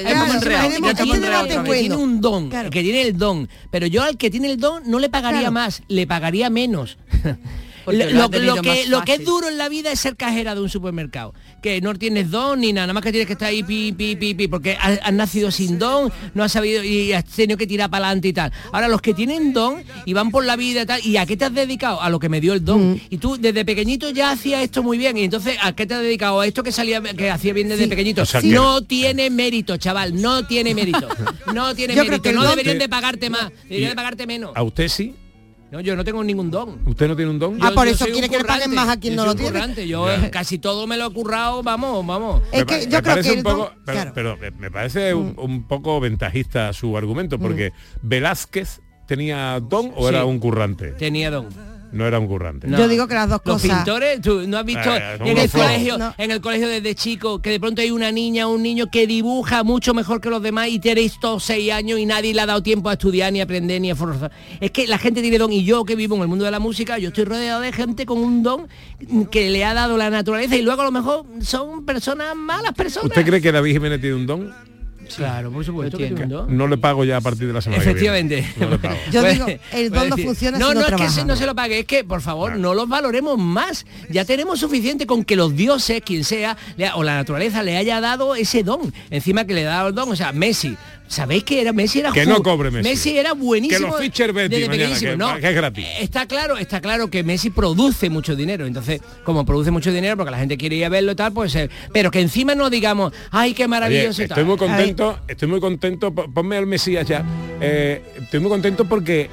Que tiene un don, que tiene el don. Pero yo al que tiene el don no le pagaría más, le pagaría menos. Lo que es duro en la vida es ser cajera de un supermercado, que no tienes don ni nada más que tienes que estar ahí pi, porque has nacido sin don, no has sabido y has tenido que tirar para adelante y tal. Ahora los que tienen don y van por la vida y tal, ¿y a qué te has dedicado? A lo que me dio el don. Y tú desde pequeñito ya hacías esto muy bien, y entonces ¿a qué te has dedicado? A esto que hacía bien desde pequeñito. O sea, no tiene mérito, chaval, no tiene mérito. No tiene mérito, no deberían de pagarte más, deberían de pagarte menos. ¿A usted sí? No, yo no tengo ningún don. ¿Usted no tiene un don? Por eso quiere que le paguen más a quien no lo tiene. Currante. Yo casi todo me lo he currado, vamos. Es que yo creo que el don... Pero me parece un poco ventajista su argumento, porque ¿Velázquez tenía don o era un currante? Tenía don. No era un currante. No. Yo digo que las dos cosas. Los pintores, tú no has visto en el colegio desde chico que de pronto hay una niña o un niño que dibuja mucho mejor que los demás y tenéis todos 6 años y nadie le ha dado tiempo a estudiar ni a aprender ni a forzar. Es que la gente tiene don, y yo que vivo en el mundo de la música, yo estoy rodeado de gente con un don que le ha dado la naturaleza, y luego a lo mejor son malas personas. ¿Usted cree que David Jiménez tiene un don? Claro, por supuesto que no le pago ya a partir de la semana que viene. Efectivamente. No le pago. Yo digo, el don no funciona si no es trabaja. que no se lo pague, es que, por favor, no los valoremos más. Ya tenemos suficiente con que los dioses, quien sea, o la naturaleza le haya dado ese don. Encima que le ha dado el don, o sea, Messi. ¿Sabéis que Messi era que no cobre Messi? Messi era buenísimo. Que los fiches Betty mañana, que es gratis. Está claro que Messi produce mucho dinero. Entonces, como produce mucho dinero, porque la gente quiere ir a verlo y tal, pues pero que encima no digamos, ay, qué maravilloso. Oye, estoy muy contento, ponme al Mesías ya. Estoy muy contento porque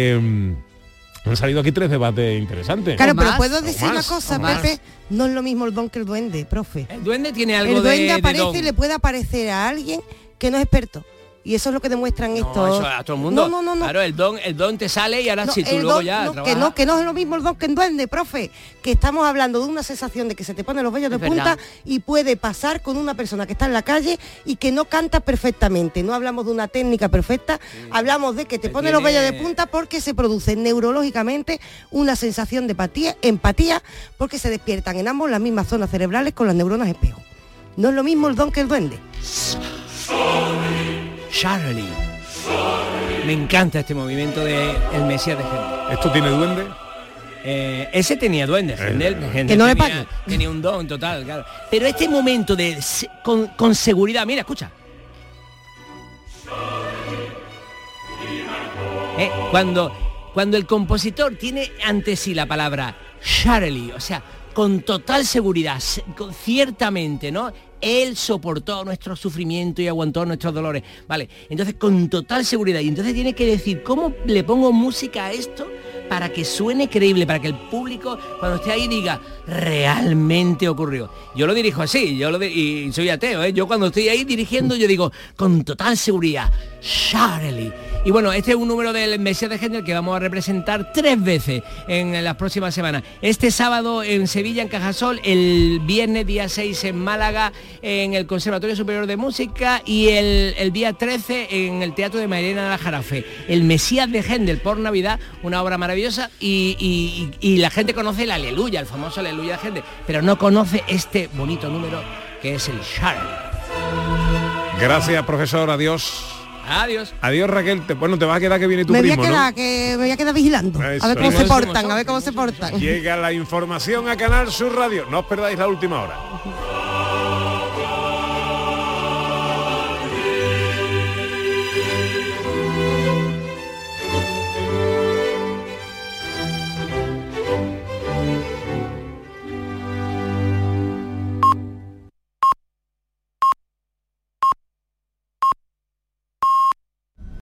han salido aquí 3 debates interesantes. Claro, pero puedo decir una cosa, Pepe, no es lo mismo el don que el duende, profe. El duende tiene algo el duende aparece de don. Y le puede aparecer a alguien que no es experto. Y eso es lo que demuestran estos. Eso a todo el mundo. No. Claro, el don te sale y ahora si tú luego ya trabajas. Que no es lo mismo el don que el duende, profe. Que estamos hablando de una sensación de que se te ponen los vellos de punta y puede pasar con una persona que está en la calle y que no canta perfectamente. No hablamos de una técnica perfecta, hablamos de que te pone los vellos de punta porque se produce neurológicamente una sensación de empatía, porque se despiertan en ambos las mismas zonas cerebrales con las neuronas espejo. No es lo mismo el don que el duende. Charlie. Me encanta este movimiento de El Mesías de Händel. ¿Esto tiene duende? Ese tenía duende, Händel que no le pague. Tenía un don total, claro. Pero este momento de con seguridad, mira, escucha. Cuando Cuando el compositor tiene ante sí la palabra surely, o sea, con total seguridad, ciertamente, ¿no? Él soportó nuestro sufrimiento y aguantó nuestros dolores. Vale, entonces con total seguridad. Y entonces tiene que decir, ¿cómo le pongo música a esto para que suene creíble, para que el público cuando esté ahí diga, realmente ocurrió? Yo lo dirijo así, y soy ateo, ¿eh? Yo cuando estoy ahí dirigiendo, yo digo, con total seguridad, surely. Y bueno, este es un número del Mesías de Händel que vamos a representar 3 veces en las próximas semanas. Este sábado en Sevilla, en Cajasol, el viernes día 6 en Málaga, en el Conservatorio Superior de Música, y el día 13 en el Teatro de Mairena de la Jarafe. El Mesías de Händel por Navidad, una obra maravillosa, y la gente conoce el Aleluya, el famoso Aleluya de Händel, pero no conoce este bonito número que es el surely. Gracias, profesor, adiós. Adiós. Adiós, Raquel. Te vas a quedar que viene tu me primo, voy a quedar, ¿no? que me voy a quedar vigilando. Eso. A ver cómo se portan, a ver cómo se portan. Llega la información a Canal Sur Radio. No os perdáis la última hora.